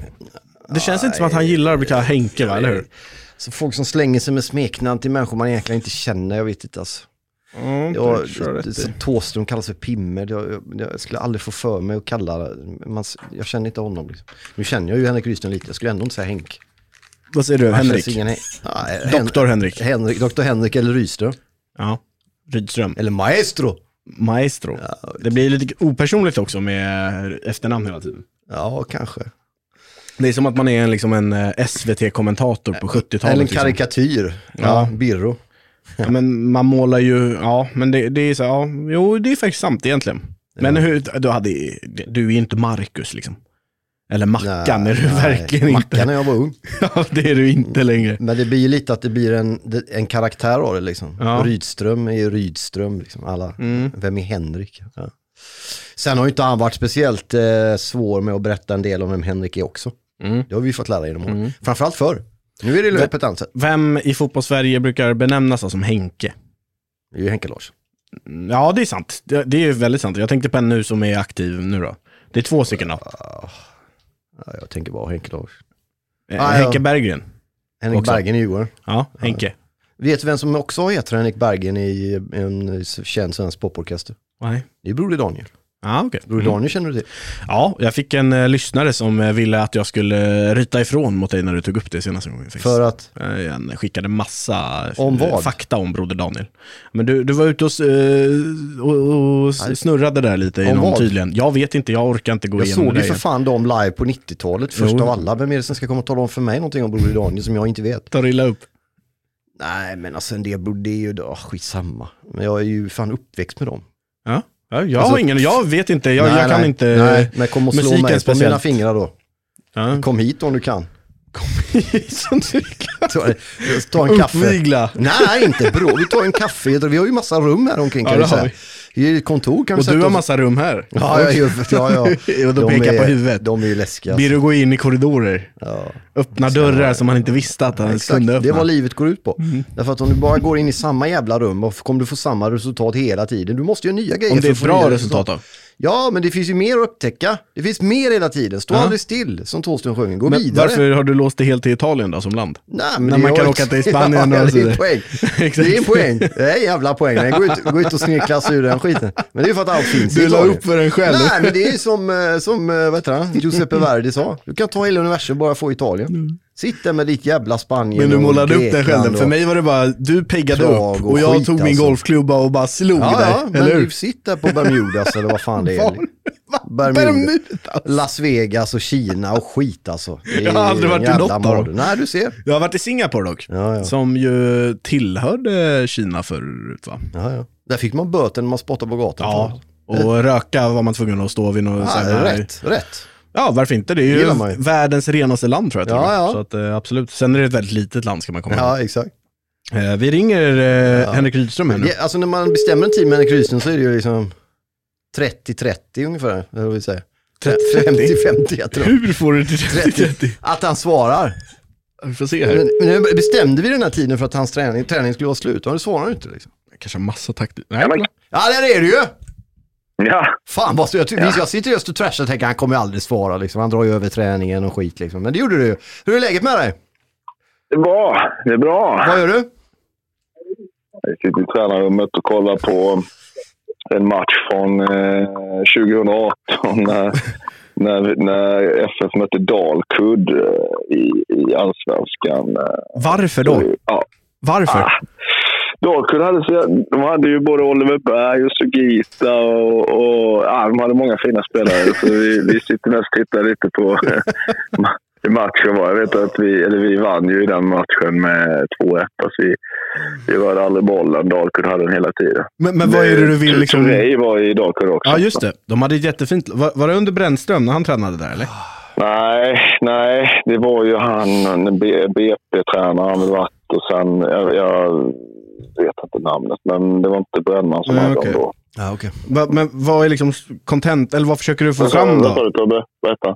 Det känns inte som att han gillar att bli kallad Henke, va, eller hur? Så folk som slänger sig med smeknamn till människor man egentligen inte känner, jag vet inte alltså. Mm, jag, så Tåström kallas för Pimmer. Jag, jag, jag skulle aldrig få för mig att kalla man, jag känner inte honom liksom. Nu känner jag ju Henrik Rydström lite. Jag skulle ändå inte säga Henk. Vad säger du? Henrik? Ingen, ja, Doktor Henrik. Henrik. Doktor Henrik eller Rydström. Ja, Rydström. Eller Maestro. Maestro. Ja, det blir lite opersonligt också med efternamn hela tiden. Ja, kanske. Det är som att man är en, liksom en S V T-kommentator på sjuttiotalet. Eller en karikatyr. Liksom. Ja, Birro. Ja, men man målar ju, ja, men det, det är så, ja, jo, det är faktiskt sant egentligen. Men ja. hur, du hade, du är ju inte Marcus liksom. Eller Mackan nej, är du nej. verkligen Mackan inte. Mackan när jag var ung. Ja, det är du inte längre. Men det blir ju lite att det blir en, en karaktär av det liksom. Ja. Rydström är ju Rydström liksom. Alla, mm. Vem är Henrik? Ja. Sen har ju inte han varit speciellt eh, svår med att berätta en del om vem Henrik är också. Mm. Det har vi fått lära genom år. Mm. Framförallt förr. Nu är det löpet ansett. Vem i fotbollssverige brukar benämnas som Henke? Det är ju Henke Lars. Ja, det är sant. Det, det är väldigt sant. Jag tänkte på en nu som är aktiv nu då. Det är två stycken då. Ja, jag tänker bara Henke Lars. Eh, ah, Henke ja. Berggren. Henrik också. Bergen i Djurgården. Ja, Henke. Ja. Vet du vem som också heter Henrik Bergen i en känd svensk poporkester? Nej. Det är Broder Daniel. Ja, okej. Broder Mm. Daniel känner du till? Ja, jag fick en uh, lyssnare som uh, ville att jag skulle ryta ifrån mot dig när du tog upp det senaste gången. För att? Uh, han skickade massa om vad? fakta om Broder Daniel. Men du, du var ute och, uh, och, och snurrade där lite i någon tydligen. Jag vet inte, jag orkar inte gå jag igenom det. Jag såg ju för fan dem live på nittiotalet, först jo. av alla. Vem är det som ska komma och tala om för mig någonting om Broder Daniel som jag inte vet? Ta illa upp. Nej, men alltså en del Broder, det är ju då, skitsamma. Men jag är ju fan uppväxt med dem. Ja. Ja, jag alltså, har ingen, jag vet inte, jag, nej, jag kan nej, inte nej, men kom och slå mig på speciellt. mina fingrar då. Ja. Kom hit om du kan. Kom hit som du kan. Ta, ta en kaffe. Uppvigla. Nej, inte bro. Vi tar en kaffe. Vi har ju massa rum här omkring, kan ja, vi säga. I ett kontor kan vi och sätta du har oss. massa rum här. Ja, ja, ja, ja. Och då pekar är, på huvudet. De är ju läskiga. Blir du gå in i korridorer. Ja. Öppna dörrar som man inte visste att han exakt. kunde öppna. Det är vad livet går ut på. Mm. Därför att om du bara går in i samma jävla rum och kommer du få samma resultat hela tiden. Du måste ju nya grejer. Om det är ett för bra resultat. resultat då? Ja, men det finns ju mer att upptäcka. Det finns mer hela tiden. Stå ja. aldrig still, som Thåström sjunger. Gå men vidare. Varför har du låst det helt till Italien då, som land? Nej, men när man kan åka till Spanien ja, och det är en poäng. Det är en poäng. Det är en jävla poäng. Nej, gå, ut, gå ut och snirklas ur den skiten. Men det är ju för att allt finns. Du la upp för den själv. Nej, men det är som, som vad heter han? Giuseppe Verdi sa. Du kan ta hela universum bara få Italien. Mm. Sitt med ditt jävla Spanien. Men du målade upp den själv. Och... För mig var det bara, du peggade upp och, och jag skit, tog min alltså. golfklubba och bara slog ja, dig. Ja, men eller? Du sitter på Bermudas eller vad fan det är. Bermuda. Bermudas. Las Vegas och Kina och skit alltså. Jag har aldrig varit i något av. Nej, du ser. Jag har varit i Singapore dock. Ja, ja. Som ju tillhörde Kina förut, va? Ja, ja. Där fick man böter när man spottade på gatan. Ja, och röka var man tvungen att stå vid något. Ja, här... rätt, rätt. Ja, varför inte? Det är ju världens renaste land tror jag. Ja, ja. Så att, eh, absolut. Sen är det ett väldigt litet land ska man komma ihåg. Ja, exakt. Eh, vi ringer eh, ja. Henrik Rydström här nu. Ja, alltså när man bestämmer en tid med Henrik Rydström så är det ju liksom trettio trettio ungefär. Eller vill säga. femtio femtio jag tror. Hur får du till trettio trettio? Att han svarar. Vi får se här. Men, men bestämde vi den här tiden för att hans träning, träning skulle vara slut? Och det svarar han inte liksom. Kanske massa taktik. Nej, ja, men... ja, där är det ju! Ja. Fan, vad jag, jag, jag sitter just och trashar och tänker han kommer aldrig svara liksom. Han drar ju över träningen och skit liksom. Men det gjorde du ju. Hur är läget med dig? Det är bra, det är bra. Vad gör du? Jag sitter i tränarrummet och kollar på en match från eh, tjugohundraarton när, när, när F F mötte Dalkurd eh, i, i Allsvenskan. Eh. Varför då? Ja. Varför? Ah. Dalkurd hade, de hade ju både Oliver Berg och Sugita och, och ja, de hade många fina spelare så vi, vi sitter mest och tittar lite på hur matchen var. Jag vet att vi, eller vi vann ju i den matchen med två ett. Alltså vi, vi rörde aldrig bollen, Dalkurd hade den hela tiden. Men, men vad är det du vill liksom... Turey var i Dalkurd också. Ja just det, de hade ett jättefint... Var, var det under Brännström när han tränade där eller? Nej, nej, det var ju han, B P-tränare han varit och sen, jag... jag vet inte namnet, men det var inte Brännan som mm, hade okay. dem då. Ja, okej. Okay. Men vad är liksom content, eller vad försöker du få fram då? Vad sa du, Tobbe? Berätta.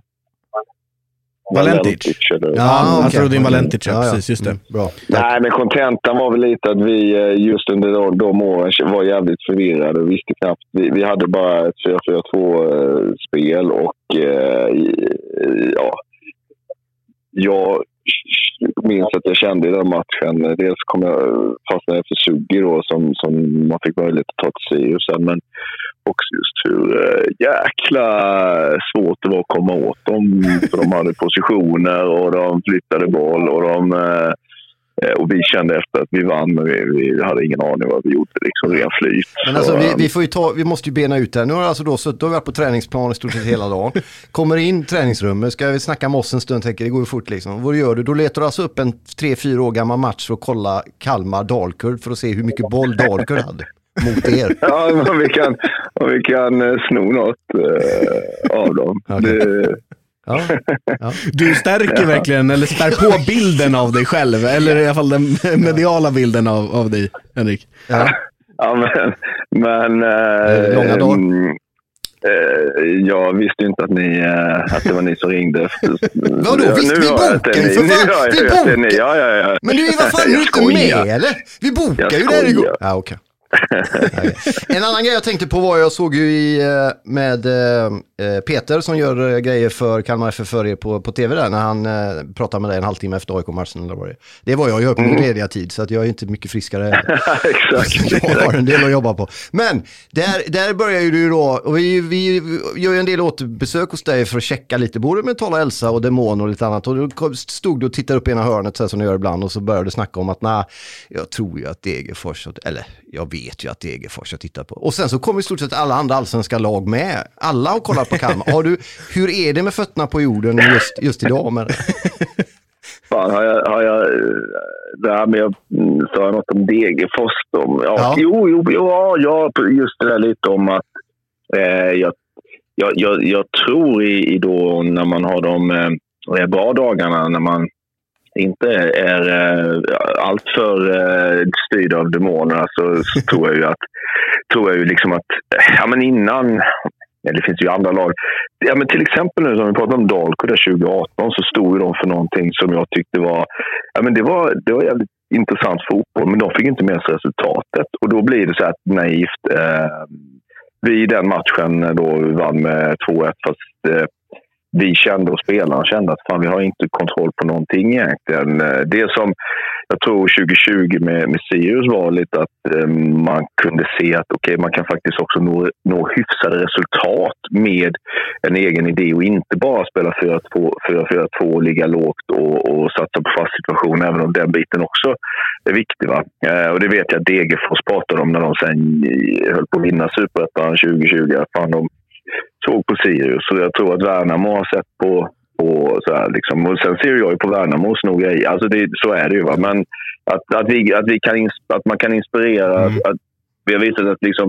Valentic. Ja, ja okay. jag tror det är en Valentic, ja, ja, precis, just det. Mm, bra. Nej, men kontentan var väl lite att vi just under de, de åren var jävligt förvirrade och visste knappt. Vi, vi hade bara ett fyra fyra två-spel och eh, ja, jag minns att jag kände i den matchen. Dels kom jag fastna för Suggi då som, som man fick möjlighet att ta till sig och sen, men också just hur äh, jäkla svårt det var att komma åt dem. För de hade positioner och de flyttade boll och de äh, och vi kände efter att vi vann men vi, vi hade ingen aning vad vi gjorde, liksom ren flyt. Men alltså vi, vi får ju ta, vi måste ju bena ut det här. Nu har alltså då suttit, då har vi varit på träningsplan i stort sett hela dagen. Kommer in träningsrummet, ska vi snacka med oss en stund, tänker det går ju fort liksom. Vad gör du? Då letar du alltså upp en tre fyra år gammal match för att kolla Kalmar Dalkurd för att se hur mycket boll Dalkurd hade mot er. Ja, men vi kan, vi kan sno något uh, av dem. Okay. Det... Ja, ja. Du stärker verkligen, eller spär på bilden av dig själv, eller i alla fall den mediala bilden av, av dig, Henrik. Ja, ja men... men äh, långa dagar. Uh, jag visste inte att, ni, uh, att det var ni som ringde. Vadå, visst, vi bokar ju för fan. Vi bokar. Ja, ja, ja. Men du, vad fan, är du inte med, eller? Vi bokar ju där igår. Ja, okej. En annan grej jag tänkte på var, jag såg ju i, med eh, Peter som gör eh, grejer för Kalmar F F för er på, på tv där, när han eh, pratade med dig en halvtimme efter A I K-matchen eller vad det. Det var jag ju på min mm. lediga tid, så att jag är inte mycket friskare. Exakt. Jag har en del att jobba på. Men där, där börjar ju du då, och vi, vi gör ju en del återbesök hos dig för att checka lite, både med Tala Elsa och Demon och lite annat, och då stod du och tittade upp i ena hörnet så här som du gör ibland, och så började du snacka om att nej, jag tror ju att Degerfors, eller jag vet ju att Degerfors jag tittar på. Och sen så kommer i stort sett alla andra allsvenska lag med. Alla har kollat på Kalmar. Har du, hur är det med fötterna på jorden just, just idag? Med Fan, har jag, har jag, det här med, jag sa något om Degerfors. Om, ja, ja. Jo, jo, ja, ja, just det där lite om att eh, jag, jag, jag, jag tror i, i då när man har de eh, bra dagarna, när man inte är äh, allt för äh, styrd av demonerna, så, så tror jag ju att tror jag ju liksom att ja, men innan, ja, det finns ju andra lag, ja, men till exempel nu som vi pratade om Dalkurd där tjugo arton, så stod ju de för någonting som jag tyckte var, ja, men det var det var jävligt intressant fotboll, men de fick inte med sig resultatet, och då blir det så här naivt. äh, vi i den matchen då vann med två ett, fast äh, vi kände och spelarna kände att fan, vi har inte kontroll på någonting egentligen. Det som jag tror tjugo tjugo med, med Sirius var lite att eh, man kunde se att okej, okay, man kan faktiskt också nå, nå hyfsade resultat med en egen idé och inte bara spela fyra fyra två och ligga lågt och, och satsa på fast situation, även om den biten också är viktig. Va? Eh, och det vet jag att Degerfors pratade om när de sen höll på att vinna Superettan tjugo tjugo. Fan, de såg på Sirius, så jag tror att Värnamo har sett på, på så här, liksom. Och sen ser jag ju på Värnamos nog grej. Alltså det, så är det ju, va? Men att, att, vi, att, vi kan, att man kan inspirera, mm. att, att vi har visat att liksom,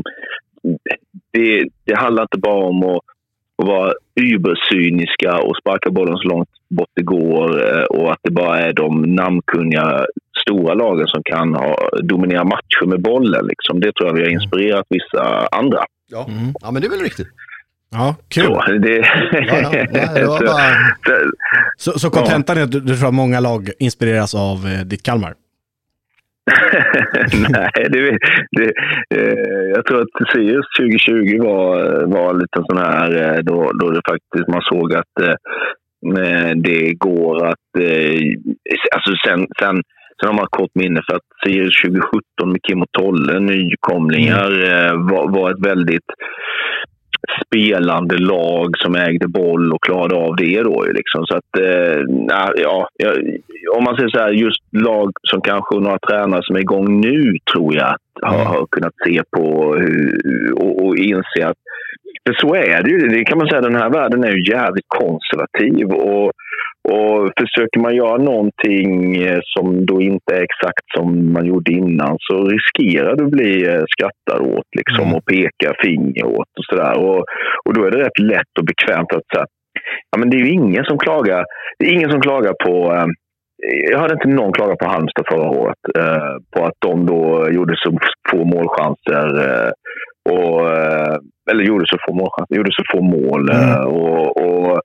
det, det handlar inte bara om att, att vara übersyniska och sparka bollen så långt bort det går, och att det bara är de namnkunniga stora lagen som kan ha, dominera matcher med bollen. Liksom. Det tror jag vi har inspirerat vissa andra. Ja, mm. ja men det är väl riktigt. Ja, kul. Så, det... ja, ja, det var bara... så, så kontentan är att du, du tror att många lag inspireras av eh, ditt Kalmar? Nej, det, det, eh, jag tror att Sirius tjugo tjugo var, var lite sån här, då, då det faktiskt man såg att eh, det går att eh, alltså sen, sen Sen har man kort minne för att Sirius tjugo sjutton med Kim och Tolle, nykomlingar, mm. var, var ett väldigt spelande lag som ägde boll och klarade av det då. Liksom. Så att, eh, ja, om man säger så här, just lag som kanske några tränare som är igång nu, tror jag att har, har kunnat se på hur, och, och inse att, för så är det ju, det kan man säga, den här världen är ju jävligt konservativ, och Och försöker man göra någonting som då inte är exakt som man gjorde innan, så riskerar du att bli skrattad åt liksom, mm. och peka finger åt och sådär. Och, och då är det rätt lätt och bekvämt att säga, ja, men det är ju ingen som klagar, det är ingen som klagar på, eh, jag hörde inte någon klaga på Halmstad förra året, eh, på att de då gjorde så få målchanser, eh, och, eh, eller gjorde så få målchanser, gjorde så få mål, mm. eh, och, och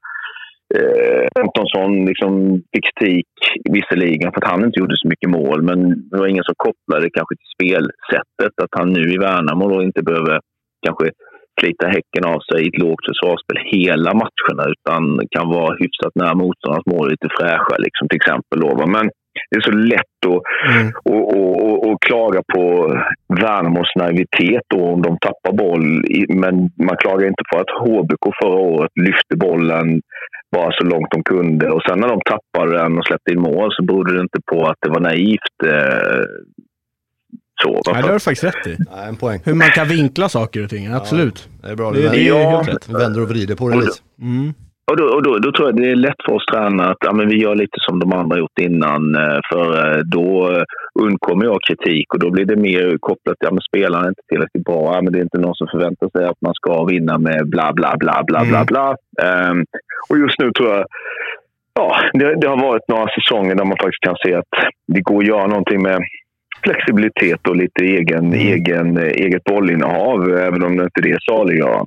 Antonsson liksom fick kritik visserligen för att han inte gjorde så mycket mål, men det var ingen som kopplade kanske till spelsättet, att han nu i Värnamo då inte behöver kanske slita häcken av sig i ett lågt försvarsspel hela matcherna, utan kan vara hyfsat nära motståndarnas mål, lite fräscha liksom, till exempel då. Men det är så lätt att mm. och, och, och, och klaga på Värnamos naivitet då, om de tappar boll, men man klagar inte på att H B K förra året lyfte bollen bara så långt de kunde, och sen när de tappade den och släppte in mål, så berodde det inte på att det var naivt. Eh, så. Nej, det har du faktiskt rätt i. Nej, en poäng. Hur man kan vinkla saker och ting, absolut. Ja, det är bra. Det, det är ja, helt rätt. Vänder och vrider på det lite. Mm. Och, då, och då, då tror jag det är lätt för oss tränare att ja, men vi gör lite som de andra gjort innan, för då undkommer jag kritik, och då blir det mer kopplat till att ja, spelarna är inte tillräckligt bra, ja, men det är inte någon som förväntar sig att man ska vinna med bla bla bla bla bla bla. Mm. Um, och just nu tror jag ja, det, det har varit några säsonger där man faktiskt kan se att det går att göra någonting med flexibilitet och lite egen, mm. egen, eget bollinnehav, även om det inte är saliggörande. Liksom.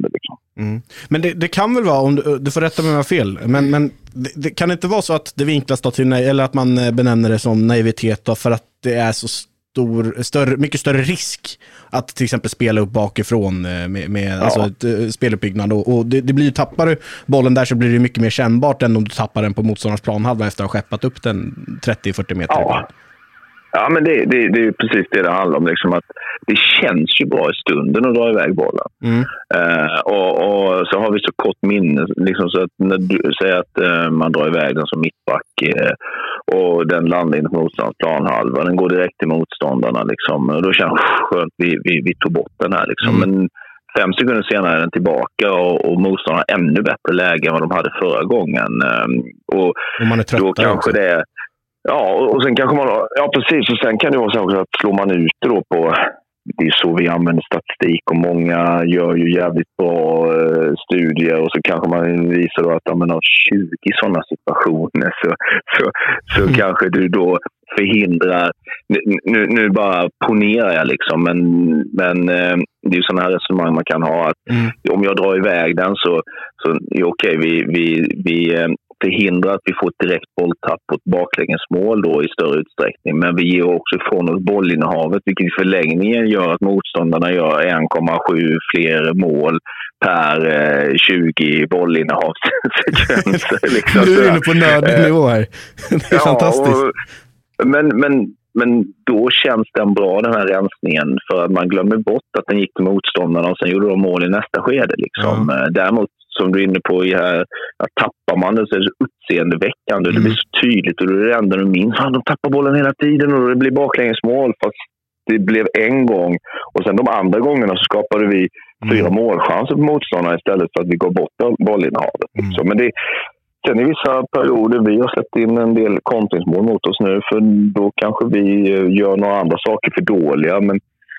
Mm. Men det, det kan väl vara, om du, du får rätta mig om jag har fel, men, men det, det kan inte vara så att det vinklas då till nej, eller att man benämner det som naivitet då, för att det är så stor, större, mycket större risk att till exempel spela upp bakifrån med, med ja. alltså ett speluppbyggnad och, och det, det blir ju, tappar du bollen där så blir det mycket mer kännbart än om du tappar den på motståndarens planhalva efter att ha skeppat upp den trettio till fyrtio meter. Ja. Ja, men det, det, det är ju precis det det handlar om. Liksom att det känns ju bra i stunden att dra iväg bollen. Mm. Uh, och, och så har vi så kort minne. Liksom så att när du säger att uh, man drar iväg den som mittback uh, och den landar in på motståndarens planhalva. Den går direkt till motståndarna. Liksom, och då känns det skönt att vi, vi, vi tog bort den här. Liksom. Mm. Men fem sekunder senare är den tillbaka och, och motståndarna har ännu bättre läge än vad de hade förra gången. Um, och, och man är trött då kanske också. Det ja, och sen kanske man, ja precis, och sen kan det vara så att slår man ut det då på, det är så vi använder statistik och många gör ju jävligt bra eh, studier och så kanske man visar då att ja, men av tjugo sådana situationer så, så, så mm. kanske du då förhindrar, nu, nu bara ponerar jag liksom, men, men eh, det är ju sådana här resonemang man kan ha att mm. om jag drar iväg den så, så okej, okay, vi, vi, vi eh, förhindrar att vi får ett direkt bolltapp på ett baklängesmål då i större utsträckning. Men vi ger också ifrån oss bollinnehavet, vilket i förlängningen gör att motståndarna gör en komma sju fler mål per eh, tjugo bollinnehavssekvenser. Liksom. Du är inne på nördig nivå här. Det är ja, fantastiskt. Och, men, men, men då känns den bra, den här rensningen, för att man glömmer bort att den gick till motståndarna och sen gjorde de mål i nästa skede. Liksom. Mm. Däremot som du är inne på i här, att tappar man det så är det uppseendeväckande. Mm. Det blir så tydligt och det är det enda du minns. Han, de tappar bollen hela tiden och det blir baklängesmål fast det blev en gång. Och sen de andra gångerna så skapade vi mm. fyra målchanser på motståndarna istället för att vi går bort bollinnehavet. Mm. Så, men det, sen i vissa perioder vi har släppt in en del kontringsmål mot oss nu för då kanske vi gör några andra saker för dåliga. Men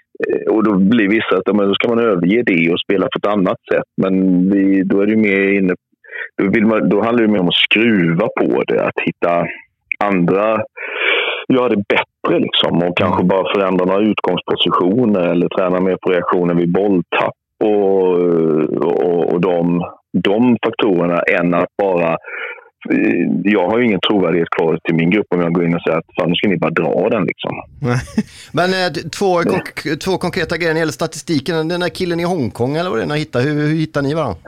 och då blir vissa att men då ska man överge det och spela på ett annat sätt. Men vi, då är det mer inne, då, vill man, då handlar det mer om att skruva på det. Att hitta andra, göra det bättre liksom. Och kanske bara förändra några utgångspositioner eller träna mer på reaktioner vid bolltapp och, och, och de, de faktorerna än att bara. Jag har ju ingen trovärdighet kvar till min grupp om jag går in och säger att fan, nu ska ni bara dra den liksom. Men eh, två, konk- två konkreta grejer när det gäller statistiken. Den där killen i Hongkong eller vad det är, hittar, hur, hur hittar ni varandra?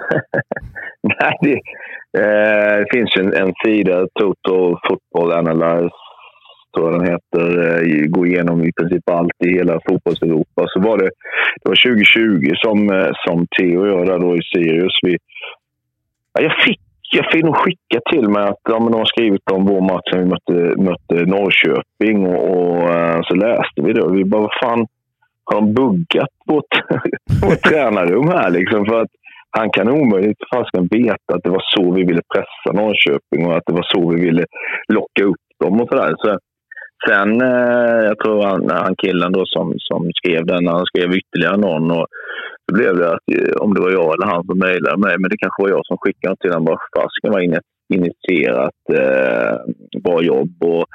Nej, det, eh, det finns ju en, en sida, Total Football Analyze tror jag den heter, eh, går igenom i princip allt i hela fotbollseuropa. Så var det, det var tjugo tjugo som, eh, som Theo och jag där då i Sirius. Vi, ja, jag fick Jag fick nog skicka till mig att ja, men de har skrivit om vår match när vi mötte, mötte Norrköping och, och uh, så läste vi det. Vi bara, vad fan, har de buggat vårt, vårt tränarrum här liksom? För att han kan omöjligt fast veta att det var så vi ville pressa Norrköping och att det var så vi ville locka upp dem och sådär. Så sen, uh, jag tror han, han killen då som, som skrev den, han skrev ytterligare någon och så blev det att om det var jag eller han som mejlade mig, men det kanske var jag som skickade till den bara fasken var initierat eh, bra jobb och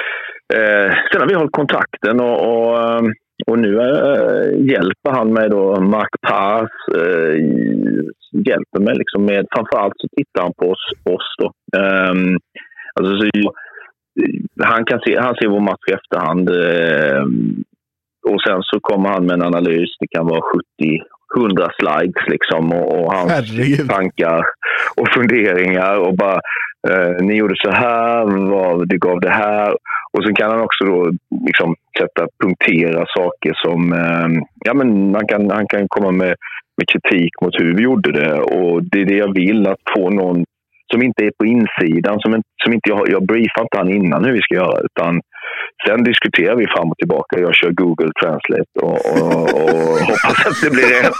eh, sen har vi hållit kontakten och, och, och nu eh, hjälper han mig då, Mark Pass eh, hjälper mig liksom med, framförallt så tittar han på oss, oss då. Eh, alltså så jag, han kan se, han ser vår match i efterhand eh, och sen så kommer han med en analys, det kan vara sjuttio hundra slides liksom och, och hans Herregud. tankar och funderingar och bara eh, ni gjorde så här, vad det gav det här och så kan han också då liksom sätta, punktera saker som eh, ja men han kan, han kan komma med, med kritik mot hur vi gjorde det och det är det jag vill, att få någon som inte är på insidan, som, som inte jag, jag briefar inte han innan hur vi ska göra utan sen diskuterar vi fram och tillbaka. Jag kör Google Translate och, och, och hoppas att det blir rätt.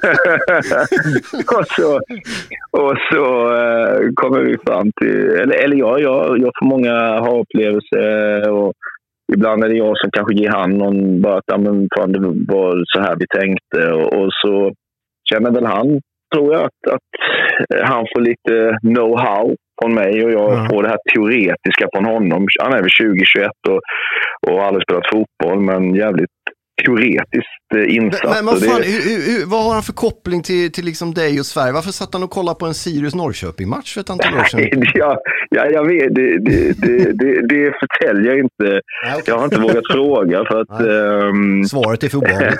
och så, och så uh, kommer vi fram till... Eller, eller ja, jag, jag får många ha-upplevelser och ibland är det jag som kanske ger han någon bara att men, fan, det var så här vi tänkte. Och, och så känner väl han, tror jag, att, att han får lite know-how från mig och jag mm. får det här teoretiska från honom. Han är väl tjugo tjugoett och, och har aldrig spelat fotboll men jävligt teoretiskt eh, insatt. Men, men vad, fan, det... hur, hur, vad har han för koppling till, till liksom dig och Sverige? Varför satt han och kollade på en Sirius-Norrköping-match för ett antal år sedan? ja, ja, jag vet. Det, det, det, det, det förtäljer jag inte. Nej, okay. Jag har inte vågat fråga för att... Um... Svaret är för ovanligt.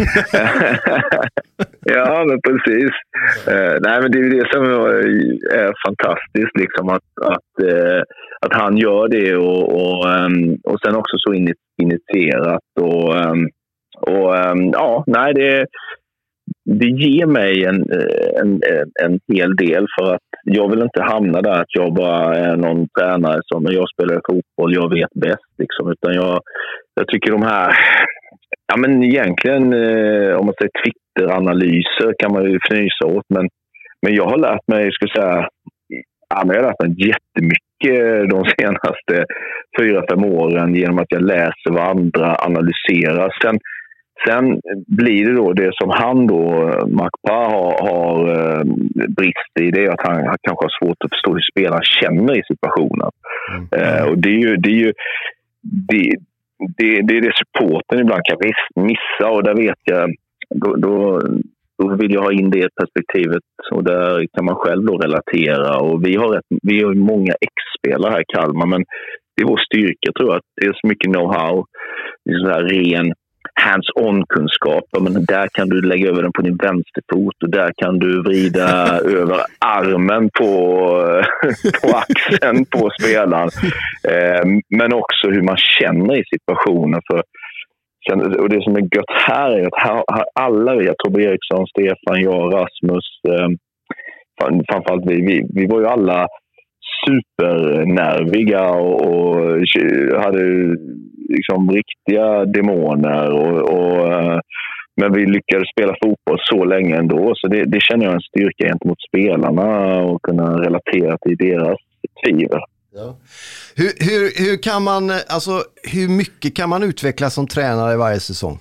Ja, men precis. Uh, nej, men det är det som är fantastiskt, liksom att, att, uh, att han gör det och, och, um, och sen också så initierat och, um, och um, ja, nej, det, det ger mig en, en, en hel del, för att jag vill inte hamna där att jag bara är någon tränare som jag spelar fotboll, jag vet bäst, liksom, utan jag, jag tycker de här, ja men egentligen eh, om man säger Twitter-analyser kan man ju fnysa åt, men, men jag har lärt mig, jag ska säga, ja, men jag har lärt mig jättemycket de senaste fyra, fem åren genom att jag läser vad andra analyserar. Sen, sen blir det då det som han då, Makpa, har, har eh, brist i, det är att han, han kanske har svårt att förstå hur spelaren känner i situationen. Mm. Eh, och det är ju, det är ju det, det, det är det supporten ibland kan missa, och där vet jag, då, då, då vill jag ha in det perspektivet, och där kan man själv då relatera. Och vi har, rätt, vi har många ex-spelare här i Kalmar, men det är vår styrka, tror jag, att det är så mycket know-how, det är så här ren hands-on-kunskap. Men där kan du lägga över den på din vänsterfot, och där kan du vrida över armen på, på axeln på spelaren. Eh, men också hur man känner i situationen. För, och det som är gött här är att här, här alla vi, Tobbe Eriksson, Stefan, jag, Rasmus, eh, framförallt vi, vi, vi var ju alla supernerviga och, och hade liksom riktiga demoner och, och, men vi lyckades spela fotboll så länge ändå, så det, det känner jag en styrka gentemot spelarna och kunna relatera till deras tvivel. Ja. Hur, hur, hur kan man, alltså hur mycket kan man utvecklas som tränare varje säsong?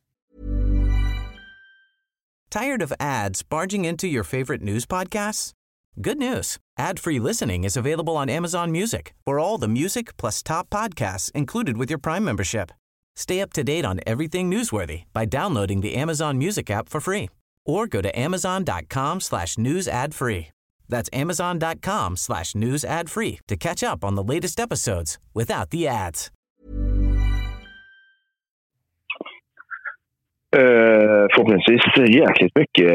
Tired of ads barging into your favorite news podcasts? Good news. Ad-free listening is available on Amazon Music for all the music plus top podcasts included with your Prime membership. Stay up to date on everything newsworthy by downloading the Amazon Music app for free or go to amazon.com slash news ad free. That's amazon.com slash news ad free to catch up on the latest episodes without the ads. Uh, förhoppningsvis jäkligt mycket.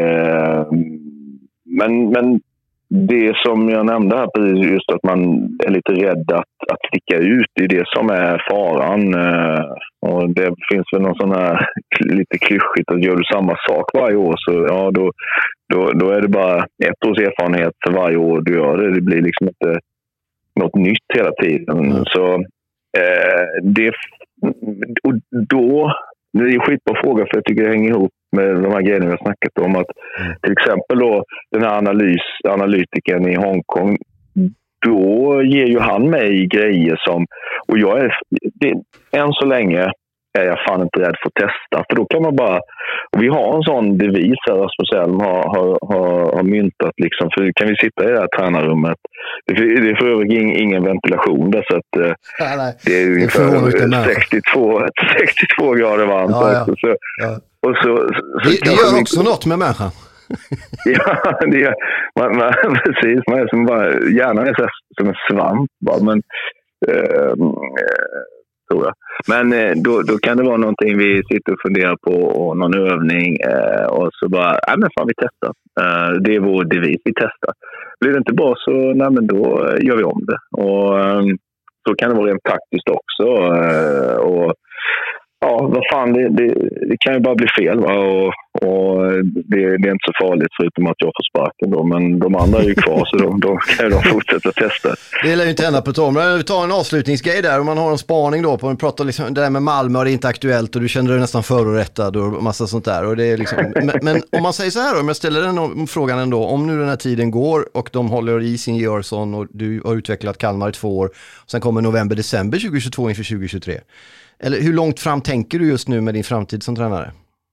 Men, men det som jag nämnde här, precis, just att man är lite rädd att, att sticka ut, det är det som är faran. Och det finns väl någon sån här lite klyschigt att gör du samma sak varje år, så ja, då, då, då är det bara ett års erfarenhet för varje år du gör det. Det blir liksom inte något nytt hela tiden. Mm. Så eh, det, och då, det är en skitbra fråga, för jag tycker det hänger ihop med de här grejerna vi har snackat om. Att till exempel då den här analys, analytiken i Hongkong, då ger ju han mig grejer som, och jag är, det, än så länge är jag fan inte rädd för att testa, för då kan man bara, och vi har en sån devis här, Rasmus Elm har, har, har, har myntat liksom, för kan vi sitta i det här tränarrummet, det, det är för övrigt ingen, ingen ventilation där, så att ja, nej, det är ungefär sextiotvå, sextiotvå grader varmt. Ja, ja. Så, ja. Och så, så det, det gör också vi, något med människan. Ja, det gör man, man, precis, man är som bara, hjärnan är så, som en svamp bara, men eh, tror jag. Men eh, då, då kan det vara någonting vi sitter och funderar på, och någon övning, eh, och så bara, nej men fan, vi testar. Eh, det är vår devis, vi testar. Blir det inte bra, så nej men då gör vi om det. Och eh, så kan det vara rent praktiskt också. Eh, och ja, vad fan, det, det, det kan ju bara bli fel, va? Och, och det, det är inte så farligt, förutom att jag får sparken då. Men de andra är ju kvar, så de, de kan ju de fortsätta testa. Det lär ju inte hända på Tom. Men vi tar en avslutningsgrej där. Om man har en spaning då på, man pratar liksom det där med Malmö, och det är inte aktuellt, och du känner dig nästan förorättad och massa sånt där. Och det är liksom, men, men om man säger så här då, om jag ställer den frågan ändå, om nu den här tiden går och de håller i sin Jörsson och du har utvecklat Kalmar i två år, och sen kommer november, december tjugohundratjugotvå inför tjugohundratjugotre. Eller hur långt fram tänker du just nu med din framtid som tränare?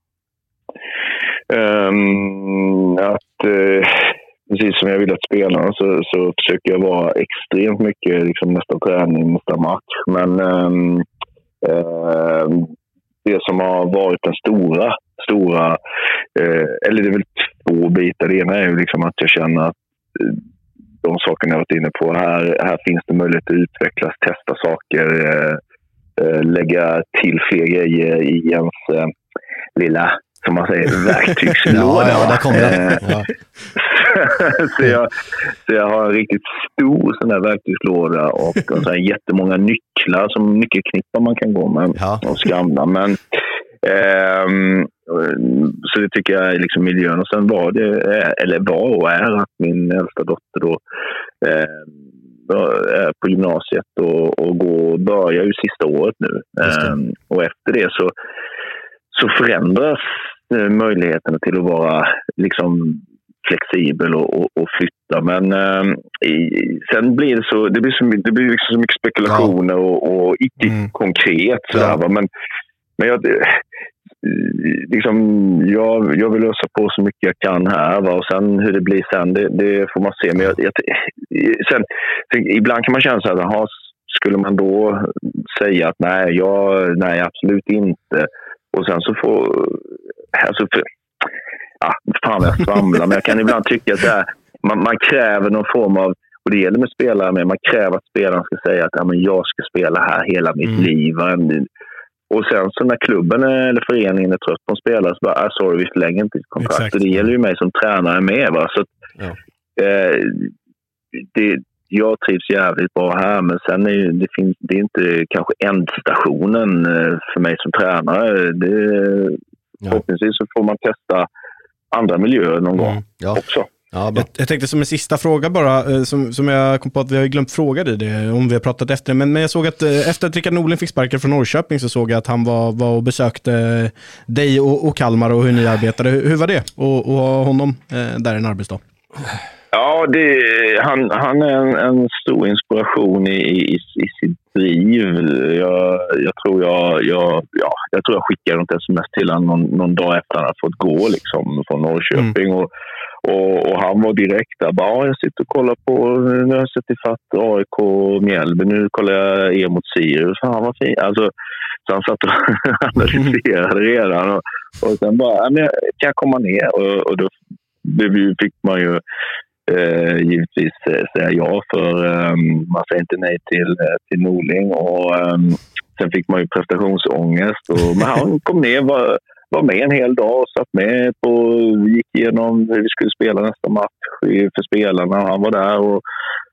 Um, att uh, precis som jag vill att spela, så, så försöker jag vara extremt mycket liksom, nästa träning, nästa match. Men um, uh, det som har varit den stora, stora eh, eller det är väl två bitar. Det ena är ju liksom att jag känner att eh, de sakerna jag varit inne på, här, här finns det möjlighet att utvecklas, testa saker, eh, eh, lägga till fler grejer i ens eh, lilla, som man säger, verktygslåda. ja, ja, där kommer det. Ja. så, jag, så jag har en riktigt stor sån där verktygslåda och, och så här jättemånga nycklar, som mycket knippar man kan gå med ja. och skramla. Men ehm, så det tycker jag är liksom miljön. Och sen var det, eller var och är, att min äldsta dotter då eh, är på gymnasiet och, och går, börjar ju sista året nu. Ehm, och efter det så, så förändras möjligheterna till att vara liksom flexibel och, och, och flytta. Men eh, i, sen blir det så, det blir så, det blir liksom så mycket spekulationer ja. och, och icke mm. konkret sådär, ja. va? Men, men jag, liksom, jag, jag vill lösa på så mycket jag kan här, va? Och sen hur det blir sen, det, det får man se. Men jag, jag, sen, sen, ibland kan man känna så här, skulle man då säga att nej, jag, nej absolut inte. Och sen så får, alltså för, ja, fan jag svamlar, men jag kan ibland tycka att det här, man, man kräver någon form av, och det gäller med spelare med, man kräver att spelaren ska säga att ja, men jag ska spela här hela mitt mm. liv. Och sen så när klubben eller föreningen är trött på en spelare så bara, ah, sorry, vi förlänger inte kontrakt. Exakt. Och det gäller ju mig som tränare med, va? Så ja. eh, det, jag trivs jävligt bra här, men sen är det, finns, det är inte kanske ändstationen för mig som tränare. Det, ja. Förhoppningsvis så får man testa andra miljöer någon gång mm. ja. också. Ja, jag, jag tänkte som en sista fråga bara, som, som jag kom på att vi har glömt fråga dig det, om vi har pratat efter, men, men jag såg att efter att Rickard Norling fick sparken från Norrköping så såg jag att han var, var och besökte dig och, och Kalmar och hur ni arbetade. Hur, hur var det att ha honom eh, där en arbetsdag? Ja, det, han, han är en, en stor inspiration i, i, i sitt driv. Jag, jag, tror jag, jag, ja, jag tror jag skickade ett sms till honom någon, någon dag efter han hade fått gå liksom, från Norrköping. Mm. Och, och, och han var direkt där. Bara, jag sitter och kollar på, nu har jag sett i fatt A I K Mjällby, nu kollar jag er mot Sirius. Han var fin. Alltså, så han satt och analyserade redan. Och, och sen bara, men kan jag komma ner? Och, och då det fick man ju eh, givetvis säga ja, för um, man säger inte nej till, till Norling. Och um, sen fick man ju prestationsångest. Och, men han kom ner, var, var med en hel dag och satt med på, gick igenom hur vi skulle spela nästa match för spelarna. Han var där och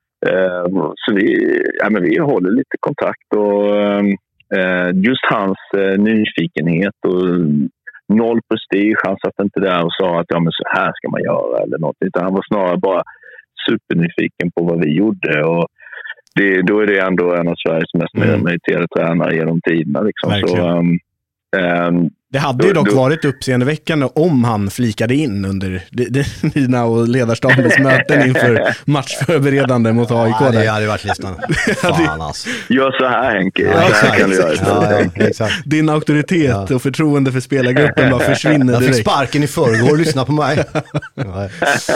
um, så vi, ja, men vi håller lite kontakt och um, just hans uh, nyfikenhet och noll prestige, han satt inte där och sa att ja, men så här ska man göra eller något, utan han var snarare bara supernyfiken på vad vi gjorde, och det, då är det ändå en av Sveriges mest mm. meriterade tränare genom tiderna liksom. Så, um, um, det hade då, ju dock då, varit uppseendeväckande om han flikade in under dina och ledarstabens möten inför matchförberedande mot A I K. Ja, det hade varit listan. Fan alltså. Gör så här, Henke. Ja, så här kan du göra. Ja, ja, exakt. Din auktoritet ja. och förtroende för spelargruppen bara försvinner direkt. Jag fick sparken i förrgår och lyssna på mig. Ja,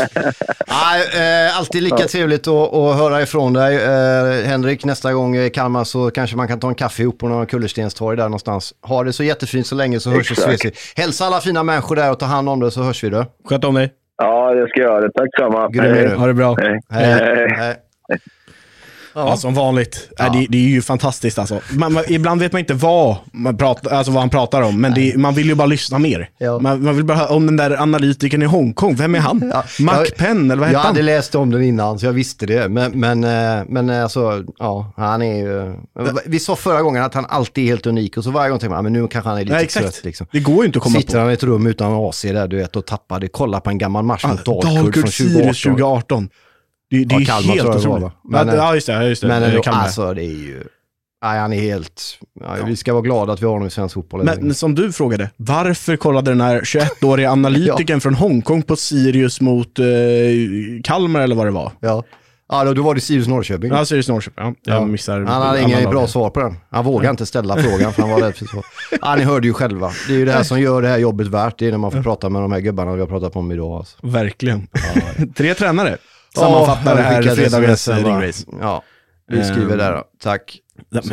äh, alltid lika trevligt att, att höra ifrån dig. Äh, Henrik, nästa gång i Kalmar så kanske man kan ta en kaffe ihop på någon kullerstenstorg där någonstans. Ha det så jättefint så länge, så hörs vi ses. Hälsa alla fina människor där och ta hand om det, så hörs vi då. Sköt om dig. Ja, det ska jag göra. Tack samma. Hej. Ha det bra. Hej. Hej. Hej. Hej. Ja. Ja, som vanligt. Ja. Det, det är ju fantastiskt alltså. Man, man, ibland vet man inte vad, man pratar, alltså vad han pratar om, men det, man vill ju bara lyssna mer. Ja. Man, man vill bara höra om den där analytikern i Hongkong. Vem är han? Ja. Mac Penn, eller vad heter han? Jag hade läst om den innan, så jag visste det. Men, men, men alltså, ja, han är ju... Vi sa förra gången att han alltid är helt unik, och så varje gång tänkte man, men nu kanske han är lite ja, trött. Liksom. Det går ju inte att komma Sitter på. Han i ett rum utan A C där, du vet, och tappade. Kolla på en gammal match mot ah, Dalkurd från tjugo arton. Det, det är ja, helt otroligt. Men, ja, just det. Just det. Men ändå, alltså, det är ju... Nej, han är helt... Ja, vi ska vara glada att vi har honom i svensk fotboll. Men, men som du frågade, varför kollade den här tjugoett-åriga analytikern ja. från Hongkong på Sirius mot eh, Kalmar eller vad det var? Ja, ja då, då var det Sirius Norrköping. Ja, Sirius Norrköping. Ja. Jag ja. missar... Han hade ingen bra svar på den. Han vågade ja. inte ställa frågan för han var rädd för så. Ja, ni hörde ju själva. Det är ju det här som gör det här jobbet värt. Det är när man får ja. prata med de här gubbarna vi har pratat om idag. Alltså. Verkligen. Ja. Tre tränare. Sammanfattar oh, det här fredagens ringrace. Ja, vi skriver där då. Tack. Så.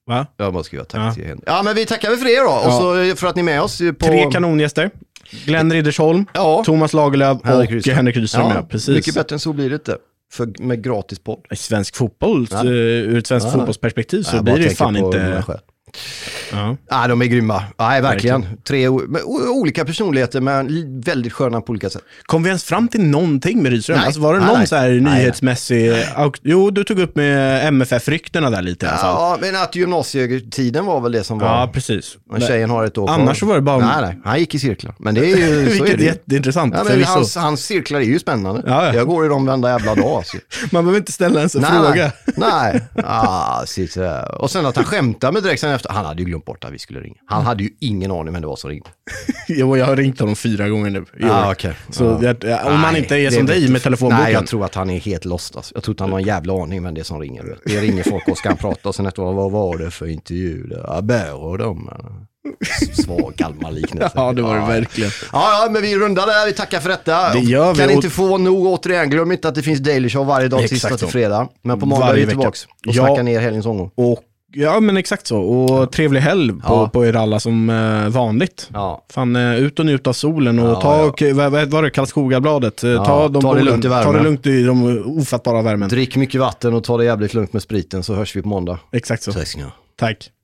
Va? Jag måste skriva tack Ja. till henne. Ja, men vi tackar väl för er då. Och Ja. så för att ni är med oss på... Tre kanongäster. Glenn Riddersholm, Ja. Thomas Lagerlöf Henrik och Rydström. Henrik Rydström. Ja, Ja, precis. mycket bättre än så blir det inte. För, med gratis podd. I svensk fotboll, Ja. uh, ur ett svenskt Ja. fotbollsperspektiv så Jag blir bara det tänker fan på inte... mig själv. Ja. Ja, de är grymma. Nej, verkligen. Tre o- med o- olika personligheter, men li- väldigt sköna på olika sätt. Kom vi ens fram till någonting med Rydström? Nej. Alltså var det Nej, någon nej. så här Nej, nyhetsmässig... auk- Jo, du tog upp med M F F-ryktena där lite i alla fall. Ja, men att gymnasietiden var väl det som var... Ja, precis. Men tjejen har ett år kvar. Annars så var det bara... Nej, nej. Han gick i cirklar. Men det är ju... så är Vilket det ju. jätteintressant. Ja, men förvisso. hans, hans cirklar är ju spännande. Ja, ja. Jag går i dem varenda jävla dag. Alltså. Man behöver inte ställa ens en nej, fråga. nej. Ah, sitter där. Och sen att han skämtade med direkt sen efter. Han hade ju glömt bort att vi skulle ringa. Han hade ju ingen aning vem det var som ringde. Jo, jag har ringt honom fyra gånger nu. i Ah, år. okay. Så ja. det, ja, om man Nej, inte är det som dig vet- med telefonboken. Nej, jag tror att han är helt lost. Alltså. Jag tror att han har en jävla aning vem det är som ringer. Det ringer folk och ska han prata och sen efter vad var det för intervju? Ja, bär och dem. Svag gammal liknelse. Ja, det var det verkligen. Ja, ja, men vi rundar där. Vi tackar för detta. Det gör vi. Kan Och- inte få nog återigen. Glöm inte att det finns Daily Show varje dag, Exakt tisdag till så. fredag. Men på måndag är Varje vi vecka. tillbaks och Ja. snackar ner helgens omgång. Och, ja, men exakt så. Och trevlig helg på, Ja. på er alla som eh, vanligt. Ja. Fan, eh, ut och njut av solen och Ja, ta, ja. och, vad, vad var det, Karlskogabladet? Eh, Ja, ta, de ta det borden- lugnt i värmen. Ta det lugnt i de ofattbara värmen. Drick mycket vatten och ta det jävligt lugnt med spriten så hörs vi på måndag. Exakt så. Ses nu. Tack.